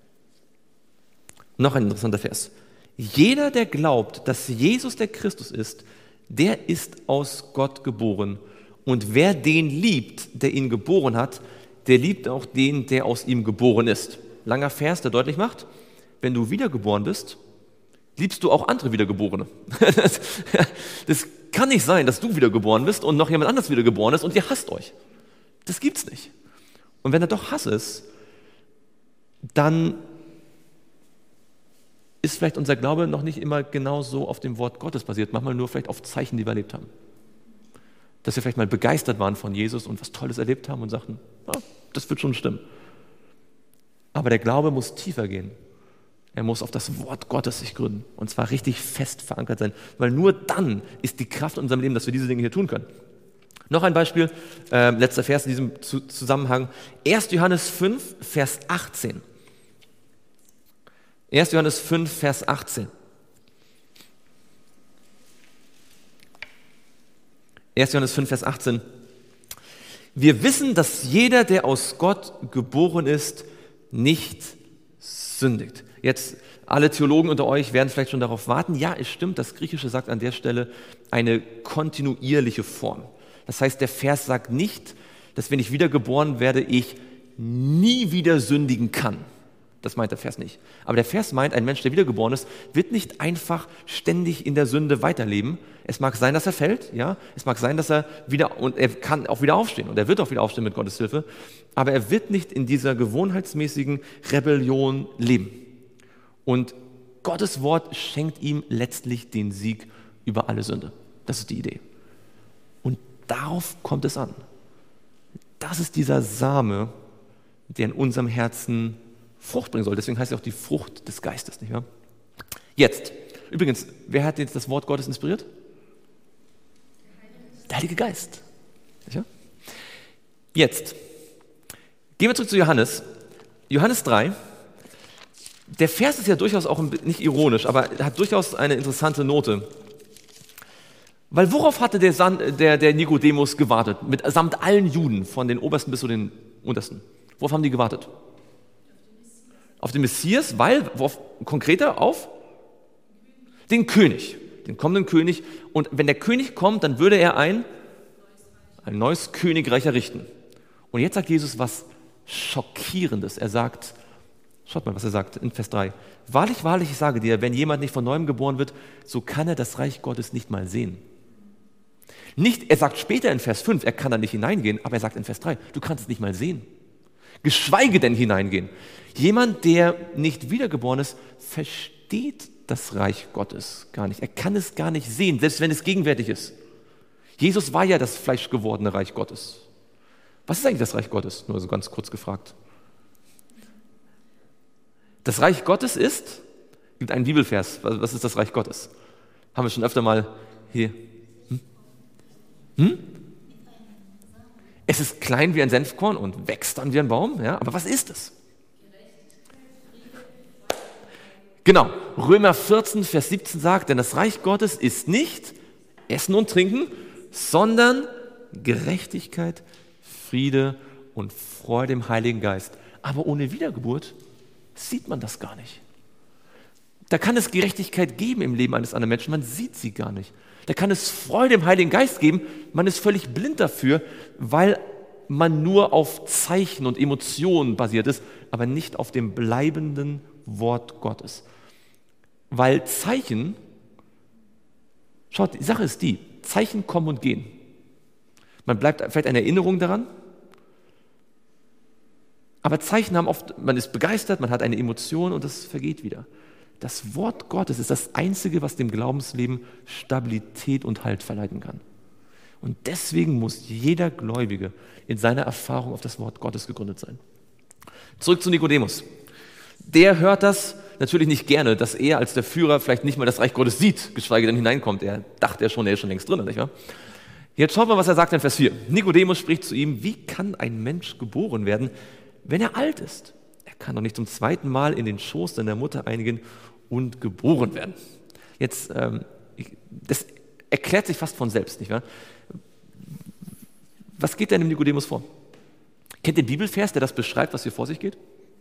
Noch ein interessanter Vers. Jeder, der glaubt, dass Jesus der Christus ist, der ist aus Gott geboren. Und wer den liebt, der ihn geboren hat, der liebt auch den, der aus ihm geboren ist. Langer Vers, der deutlich macht, wenn du wiedergeboren bist, liebst du auch andere Wiedergeborene. Das, das kann nicht sein, dass du wiedergeboren bist und noch jemand anderes wiedergeboren ist und ihr hasst euch. Das gibt's nicht. Und wenn da doch Hass ist, dann ist vielleicht unser Glaube noch nicht immer genau so auf dem Wort Gottes basiert, manchmal nur vielleicht auf Zeichen, die wir erlebt haben. Dass wir vielleicht mal begeistert waren von Jesus und was Tolles erlebt haben und sagten, ja, das wird schon stimmen. Aber der Glaube muss tiefer gehen. Er muss auf das Wort Gottes sich gründen und zwar richtig fest verankert sein, weil nur dann ist die Kraft in unserem Leben, dass wir diese Dinge hier tun können. Noch ein Beispiel, äh, letzter Vers in diesem Zusammenhang, erster Johannes fünf, Vers achtzehn. erster Johannes fünf, Vers achtzehn. erster Johannes fünf, Vers achtzehn. Wir wissen, dass jeder, der aus Gott geboren ist, nicht sündigt. Jetzt, alle Theologen unter euch werden vielleicht schon darauf warten. Ja, es stimmt, das Griechische sagt an der Stelle eine kontinuierliche Form. Das heißt, der Vers sagt nicht, dass wenn ich wiedergeboren werde, ich nie wieder sündigen kann. Das meint der Vers nicht. Aber der Vers meint, ein Mensch, der wiedergeboren ist, wird nicht einfach ständig in der Sünde weiterleben. Es mag sein, dass er fällt, ja. Es mag sein, dass er wieder, und er kann auch wieder aufstehen. Und er wird auch wieder aufstehen mit Gottes Hilfe. Aber er wird nicht in dieser gewohnheitsmäßigen Rebellion leben. Und Gottes Wort schenkt ihm letztlich den Sieg über alle Sünde. Das ist die Idee. Und darauf kommt es an. Das ist dieser Same, der in unserem Herzen Frucht bringen soll. Deswegen heißt es auch die Frucht des Geistes, nicht wahr? Jetzt, übrigens, wer hat jetzt das Wort Gottes inspiriert? Der Heilige Geist. Nicht wahr? Jetzt, gehen wir zurück zu Johannes. Johannes drei. Der Vers ist ja durchaus auch ein, nicht ironisch, aber hat durchaus eine interessante Note. Weil worauf hatte der, San, der, der Nikodemus gewartet? Mit, samt allen Juden, von den Obersten bis zu den Untersten. Worauf haben die gewartet? Auf den Messias, weil, worauf, konkreter auf den König, den kommenden König. Und wenn der König kommt, dann würde er ein, ein neues Königreich errichten. Und jetzt sagt Jesus was Schockierendes. Er sagt, schaut mal, was er sagt in Vers drei. Wahrlich, wahrlich, ich sage dir, wenn jemand nicht von Neuem geboren wird, so kann er das Reich Gottes nicht mal sehen. Nicht, er sagt später in Vers fünf, er kann da nicht hineingehen, aber er sagt in Vers drei, du kannst es nicht mal sehen. Geschweige denn hineingehen. Jemand, der nicht wiedergeboren ist, versteht das Reich Gottes gar nicht. Er kann es gar nicht sehen, selbst wenn es gegenwärtig ist. Jesus war ja das fleischgewordene Reich Gottes. Was ist eigentlich das Reich Gottes? Nur so ganz kurz gefragt. Das Reich Gottes ist, gibt einen Bibelvers, was ist das Reich Gottes? Haben wir schon öfter mal hier. Hm? Hm? Es ist klein wie ein Senfkorn und wächst dann wie ein Baum, ja? Aber was ist es? Genau, Römer vierzehn, Vers siebzehn sagt, denn das Reich Gottes ist nicht Essen und Trinken, sondern Gerechtigkeit, Friede und Freude im Heiligen Geist. Aber ohne Wiedergeburt sieht man das gar nicht. Da kann es Gerechtigkeit geben im Leben eines anderen Menschen, man sieht sie gar nicht. Da kann es Freude im Heiligen Geist geben, man ist völlig blind dafür, weil man nur auf Zeichen und Emotionen basiert ist, aber nicht auf dem bleibenden Wort Gottes. Weil Zeichen, schaut, die Sache ist die, Zeichen kommen und gehen. Man bleibt vielleicht eine Erinnerung daran, aber Zeichen haben oft, man ist begeistert, man hat eine Emotion und das vergeht wieder. Das Wort Gottes ist das Einzige, was dem Glaubensleben Stabilität und Halt verleihen kann. Und deswegen muss jeder Gläubige in seiner Erfahrung auf das Wort Gottes gegründet sein. Zurück zu Nikodemus. Der hört das natürlich nicht gerne, dass er als der Führer vielleicht nicht mal das Reich Gottes sieht, geschweige denn hineinkommt. Er dachte ja schon, er ist schon längst drin, nicht wahr? Jetzt schaut mal, was er sagt in Vers vier. Nikodemus spricht zu ihm, wie kann ein Mensch geboren werden, wenn er alt ist? Er kann doch nicht zum zweiten Mal in den Schoß seiner Mutter eingehen und geboren werden. Jetzt, ähm, ich, das erklärt sich fast von selbst, nicht wahr? Was geht denn dem Nikodemus vor? Kennt ihr den Bibelvers, der das beschreibt, was hier vor sich geht?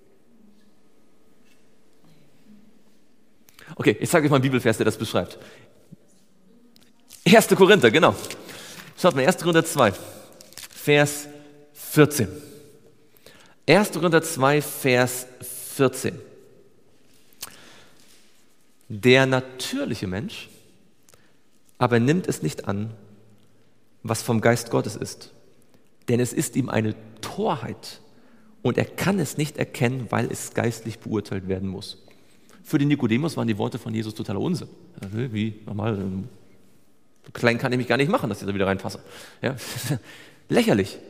Okay, ich sage euch mal einen Bibelvers, der das beschreibt. erster Korinther, genau. Schaut mal, erster Korinther zwei, Vers vierzehn. erster Korinther zwei, Vers vierzehn. Der natürliche Mensch aber nimmt es nicht an, was vom Geist Gottes ist. Denn es ist ihm eine Torheit und er kann es nicht erkennen, weil es geistlich beurteilt werden muss. Für den Nikodemus waren die Worte von Jesus totaler Unsinn. Wie, nochmal, so klein kann ich mich gar nicht machen, dass ich da wieder reinpasse. Ja? Lächerlich.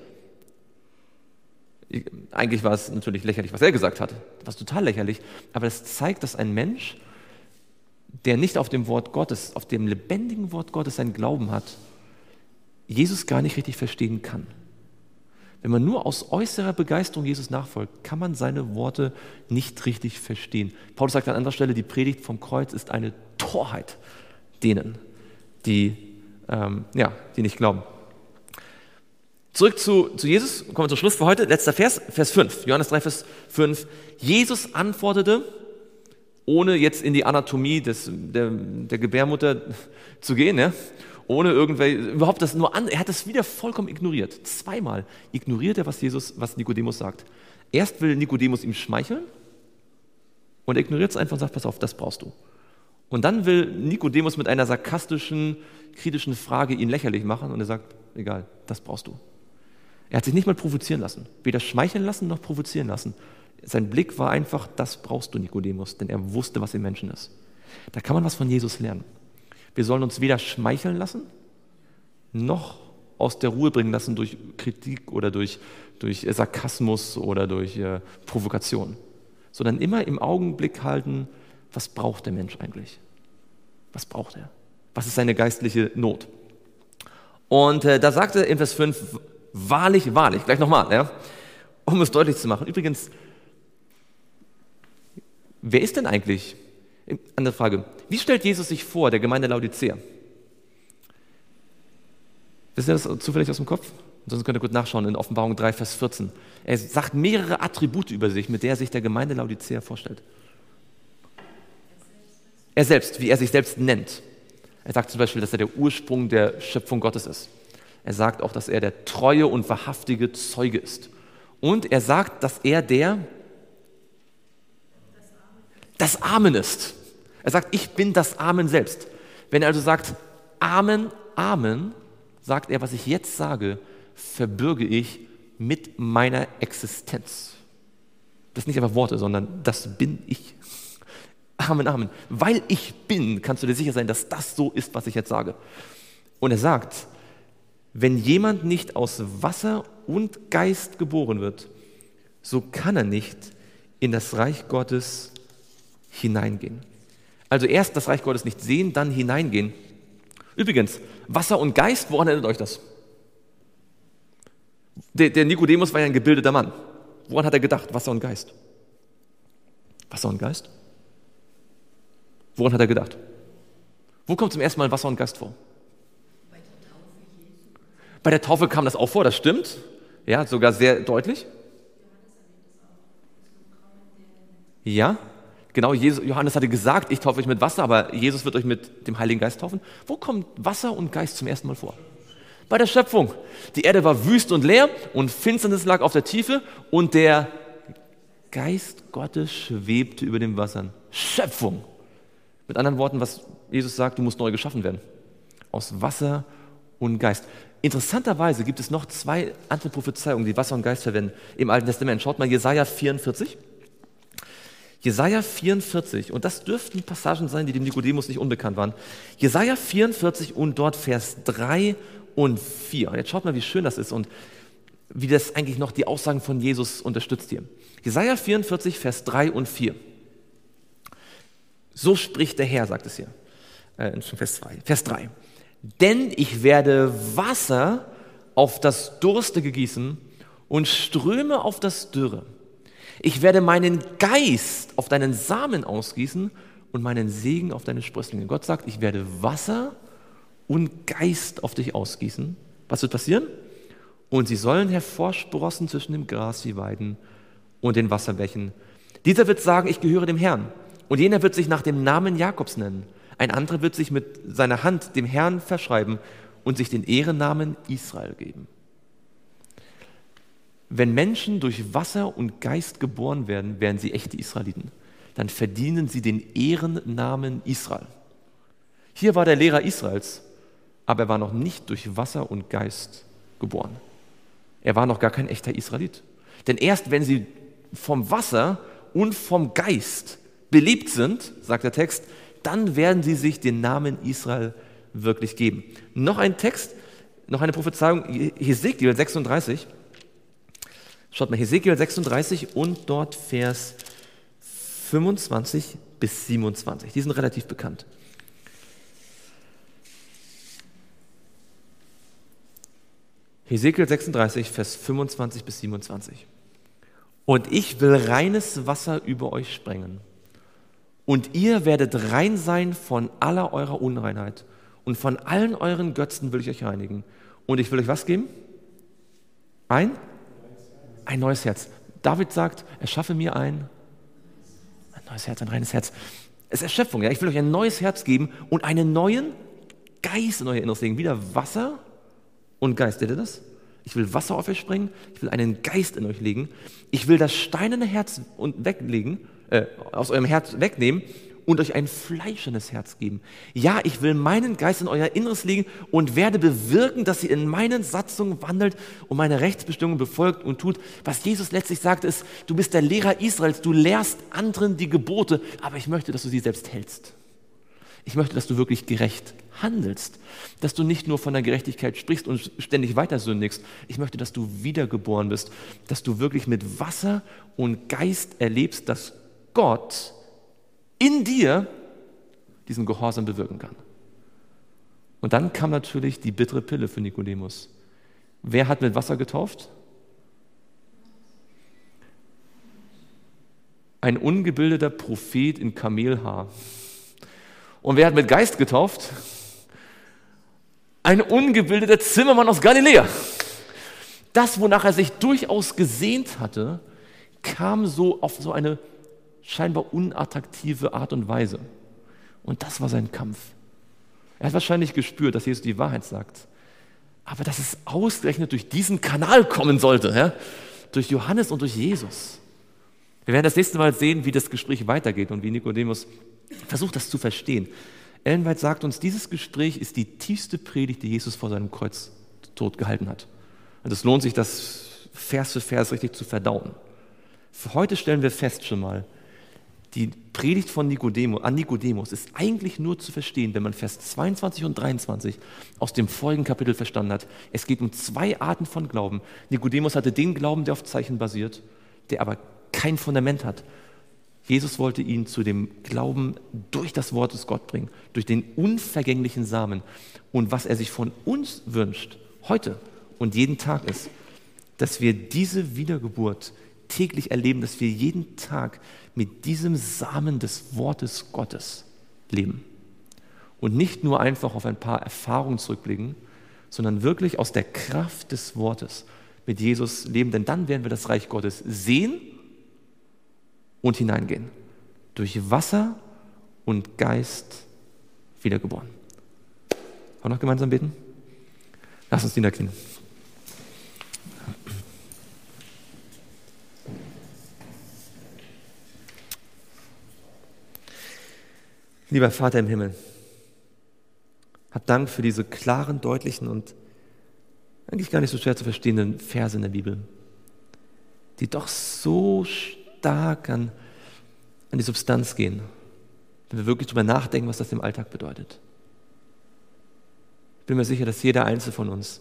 Eigentlich war es natürlich lächerlich, was er gesagt hat. Das war total lächerlich. Aber es zeigt, dass ein Mensch, der nicht auf dem Wort Gottes, auf dem lebendigen Wort Gottes seinen Glauben hat, Jesus gar nicht richtig verstehen kann. Wenn man nur aus äußerer Begeisterung Jesus nachfolgt, kann man seine Worte nicht richtig verstehen. Paulus sagt an anderer Stelle, die Predigt vom Kreuz ist eine Torheit denen, die, ähm, ja, die nicht glauben. Zurück zu, zu Jesus, kommen wir zum Schluss für heute. Letzter Vers, Vers fünf, Johannes drei, Vers fünf. Jesus antwortete, ohne jetzt in die Anatomie des, der, der Gebärmutter zu gehen, ja, ohne irgendwelche, überhaupt das nur an, er hat das wieder vollkommen ignoriert. Zweimal ignoriert er, was Jesus, was Nikodemus sagt. Erst will Nikodemus ihm schmeicheln und er ignoriert es einfach und sagt, pass auf, das brauchst du. Und dann will Nikodemus mit einer sarkastischen, kritischen Frage ihn lächerlich machen und er sagt, egal, das brauchst du. Er hat sich nicht mal provozieren lassen, weder schmeicheln lassen noch provozieren lassen. Sein Blick war einfach, das brauchst du, Nikodemus, denn er wusste, was im Menschen ist. Da kann man was von Jesus lernen. Wir sollen uns weder schmeicheln lassen, noch aus der Ruhe bringen lassen durch Kritik oder durch, durch Sarkasmus oder durch äh, Provokation, sondern immer im Augenblick halten, was braucht der Mensch eigentlich? Was braucht er? Was ist seine geistliche Not? Und äh, da sagte er in Vers fünf, wahrlich, wahrlich, gleich nochmal, ja, um es deutlich zu machen. Übrigens, wer ist denn eigentlich, andere Frage, wie stellt Jesus sich vor, der Gemeinde Laodicea? Wisst ihr das zufällig aus dem Kopf? Sonst könnt ihr gut nachschauen in Offenbarung drei, Vers vierzehn. Er sagt mehrere Attribute über sich, mit der er sich der Gemeinde Laodicea vorstellt. Er selbst, wie er sich selbst nennt. Er sagt zum Beispiel, dass er der Ursprung der Schöpfung Gottes ist. Er sagt auch, dass er der treue und wahrhaftige Zeuge ist. Und er sagt, dass er der das Amen ist. Er sagt, ich bin das Amen selbst. Wenn er also sagt, Amen, Amen, sagt er, was ich jetzt sage, verbürge ich mit meiner Existenz. Das sind nicht einfach Worte, sondern das bin ich. Amen, Amen. Weil ich bin, kannst du dir sicher sein, dass das so ist, was ich jetzt sage. Und er sagt, wenn jemand nicht aus Wasser und Geist geboren wird, so kann er nicht in das Reich Gottes hineingehen. Also erst das Reich Gottes nicht sehen, dann hineingehen. Übrigens, Wasser und Geist, woran erinnert euch das? Der, der Nikodemus war ja ein gebildeter Mann. Woran hat er gedacht? Wasser und Geist. Wasser und Geist? Woran hat er gedacht? Wo kommt zum ersten Mal Wasser und Geist vor? Bei der Taufe Jesu. Bei der Taufe kam das auch vor, das stimmt. Ja, sogar sehr deutlich. Ja, genau, Jesus, Johannes hatte gesagt, ich taufe euch mit Wasser, aber Jesus wird euch mit dem Heiligen Geist taufen. Wo kommt Wasser und Geist zum ersten Mal vor? Bei der Schöpfung. Die Erde war wüst und leer und Finsternis lag auf der Tiefe und der Geist Gottes schwebte über den Wassern. Schöpfung. Mit anderen Worten, was Jesus sagt, du musst neu geschaffen werden. Aus Wasser und Geist. Interessanterweise gibt es noch zwei andere Prophezeiungen, die Wasser und Geist verwenden im Alten Testament. Schaut mal, Jesaja vierundvierzig. Jesaja vierundvierzig, und das dürften Passagen sein, die dem Nikodemus nicht unbekannt waren. Jesaja vierundvierzig und dort Vers drei und vier. Und jetzt schaut mal, wie schön das ist und wie das eigentlich noch die Aussagen von Jesus unterstützt hier. Jesaja vierundvierzig, Vers drei und vier. So spricht der Herr, sagt es hier. Äh, Vers zwei. Vers drei. Denn ich werde Wasser auf das Durstige gießen und Ströme auf das Dürre. Ich werde meinen Geist auf deinen Samen ausgießen und meinen Segen auf deine Sprösslinge. Gott sagt, ich werde Wasser und Geist auf dich ausgießen. Was wird passieren? Und sie sollen hervorsprossen zwischen dem Gras wie Weiden und den Wasserbächen. Dieser wird sagen, ich gehöre dem Herrn. Und jener wird sich nach dem Namen Jakobs nennen. Ein anderer wird sich mit seiner Hand dem Herrn verschreiben und sich den Ehrennamen Israel geben. Wenn Menschen durch Wasser und Geist geboren werden, werden sie echte Israeliten. Dann verdienen sie den Ehrennamen Israel. Hier war der Lehrer Israels, aber er war noch nicht durch Wasser und Geist geboren. Er war noch gar kein echter Israelit. Denn erst wenn sie vom Wasser und vom Geist belebt sind, sagt der Text, dann werden sie sich den Namen Israel wirklich geben. Noch ein Text, noch eine Prophezeiung, Hesekiel sechsunddreißig. Schaut mal, Hesekiel sechsunddreißig und dort Vers fünfundzwanzig bis siebenundzwanzig. Die sind relativ bekannt. Hesekiel sechsunddreißig, Vers fünfundzwanzig bis siebenundzwanzig. Und ich will reines Wasser über euch sprengen. Und ihr werdet rein sein von aller eurer Unreinheit. Und von allen euren Götzen will ich euch reinigen. Und ich will euch was geben? Ein? Ein neues Herz. David sagt, erschaffe mir ein, ein neues Herz, ein reines Herz. Es ist Erschöpfung, ja. Ich will euch ein neues Herz geben und einen neuen Geist in euer Inneres legen. Wieder Wasser und Geist. Seht ihr das? Ich will Wasser auf euch sprengen, ich will einen Geist in euch legen. Ich will das steinerne Herz weglegen, äh, aus eurem Herz wegnehmen und euch ein fleischendes Herz geben. Ja, ich will meinen Geist in euer Inneres legen und werde bewirken, dass ihr in meinen Satzungen wandelt und meine Rechtsbestimmungen befolgt und tut. Was Jesus letztlich sagt, ist, du bist der Lehrer Israels, du lehrst anderen die Gebote, aber ich möchte, dass du sie selbst hältst. Ich möchte, dass du wirklich gerecht handelst, dass du nicht nur von der Gerechtigkeit sprichst und ständig weiter sündigst. Ich möchte, dass du wiedergeboren bist, dass du wirklich mit Wasser und Geist erlebst, dass Gott in dir diesen Gehorsam bewirken kann. Und dann kam natürlich die bittere Pille für Nikodemus. Wer hat mit Wasser getauft? Ein ungebildeter Prophet in Kamelhaar. Und wer hat mit Geist getauft? Ein ungebildeter Zimmermann aus Galiläa. Das, wonach er sich durchaus gesehnt hatte, kam so auf so eine scheinbar unattraktive Art und Weise. Und das war sein Kampf. Er hat wahrscheinlich gespürt, dass Jesus die Wahrheit sagt. Aber dass es ausgerechnet durch diesen Kanal kommen sollte, ja? Durch Johannes und durch Jesus. Wir werden das nächste Mal sehen, wie das Gespräch weitergeht und wie Nikodemus versucht, das zu verstehen. Ellen White sagt uns, dieses Gespräch ist die tiefste Predigt, die Jesus vor seinem Kreuztod gehalten hat. Und es lohnt sich, das Vers für Vers richtig zu verdauen. Für heute stellen wir fest schon mal, die Predigt von Nikodemus, an Nikodemus ist eigentlich nur zu verstehen, wenn man Vers zweiundzwanzig und dreiundzwanzig aus dem vorigen Kapitel verstanden hat. Es geht um zwei Arten von Glauben. Nikodemus hatte den Glauben, der auf Zeichen basiert, der aber kein Fundament hat. Jesus wollte ihn zu dem Glauben durch das Wort des Gott bringen, durch den unvergänglichen Samen. Und was er sich von uns wünscht, heute und jeden Tag ist, dass wir diese Wiedergeburt täglich erleben, dass wir jeden Tag mit diesem Samen des Wortes Gottes leben. Und nicht nur einfach auf ein paar Erfahrungen zurückblicken, sondern wirklich aus der Kraft des Wortes mit Jesus leben. Denn dann werden wir das Reich Gottes sehen und hineingehen. Durch Wasser und Geist wiedergeboren. Wollen wir noch gemeinsam beten? Lass uns niederknien. Lieber Vater im Himmel, hab Dank für diese klaren, deutlichen und eigentlich gar nicht so schwer zu verstehenden Verse in der Bibel, die doch so stark an, an die Substanz gehen, wenn wir wirklich darüber nachdenken, was das im Alltag bedeutet. Ich bin mir sicher, dass jeder Einzelne von uns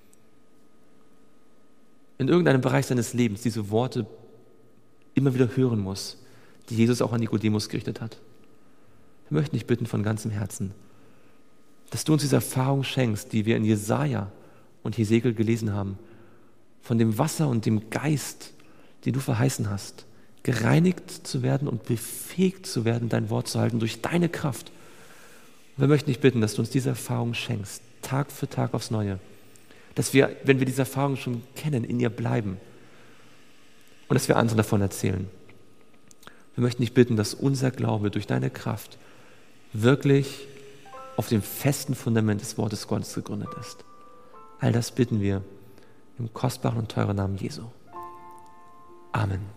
in irgendeinem Bereich seines Lebens diese Worte immer wieder hören muss, die Jesus auch an Nikodemus gerichtet hat. Wir möchten dich bitten von ganzem Herzen, dass du uns diese Erfahrung schenkst, die wir in Jesaja und Hesekiel gelesen haben, von dem Wasser und dem Geist, den du verheißen hast, gereinigt zu werden und befähigt zu werden, dein Wort zu halten durch deine Kraft. Und wir möchten dich bitten, dass du uns diese Erfahrung schenkst, Tag für Tag aufs Neue, dass wir, wenn wir diese Erfahrung schon kennen, in ihr bleiben und dass wir anderen davon erzählen. Wir möchten dich bitten, dass unser Glaube durch deine Kraft wirklich auf dem festen Fundament des Wortes Gottes gegründet ist. All das bitten wir im kostbaren und teuren Namen Jesu. Amen.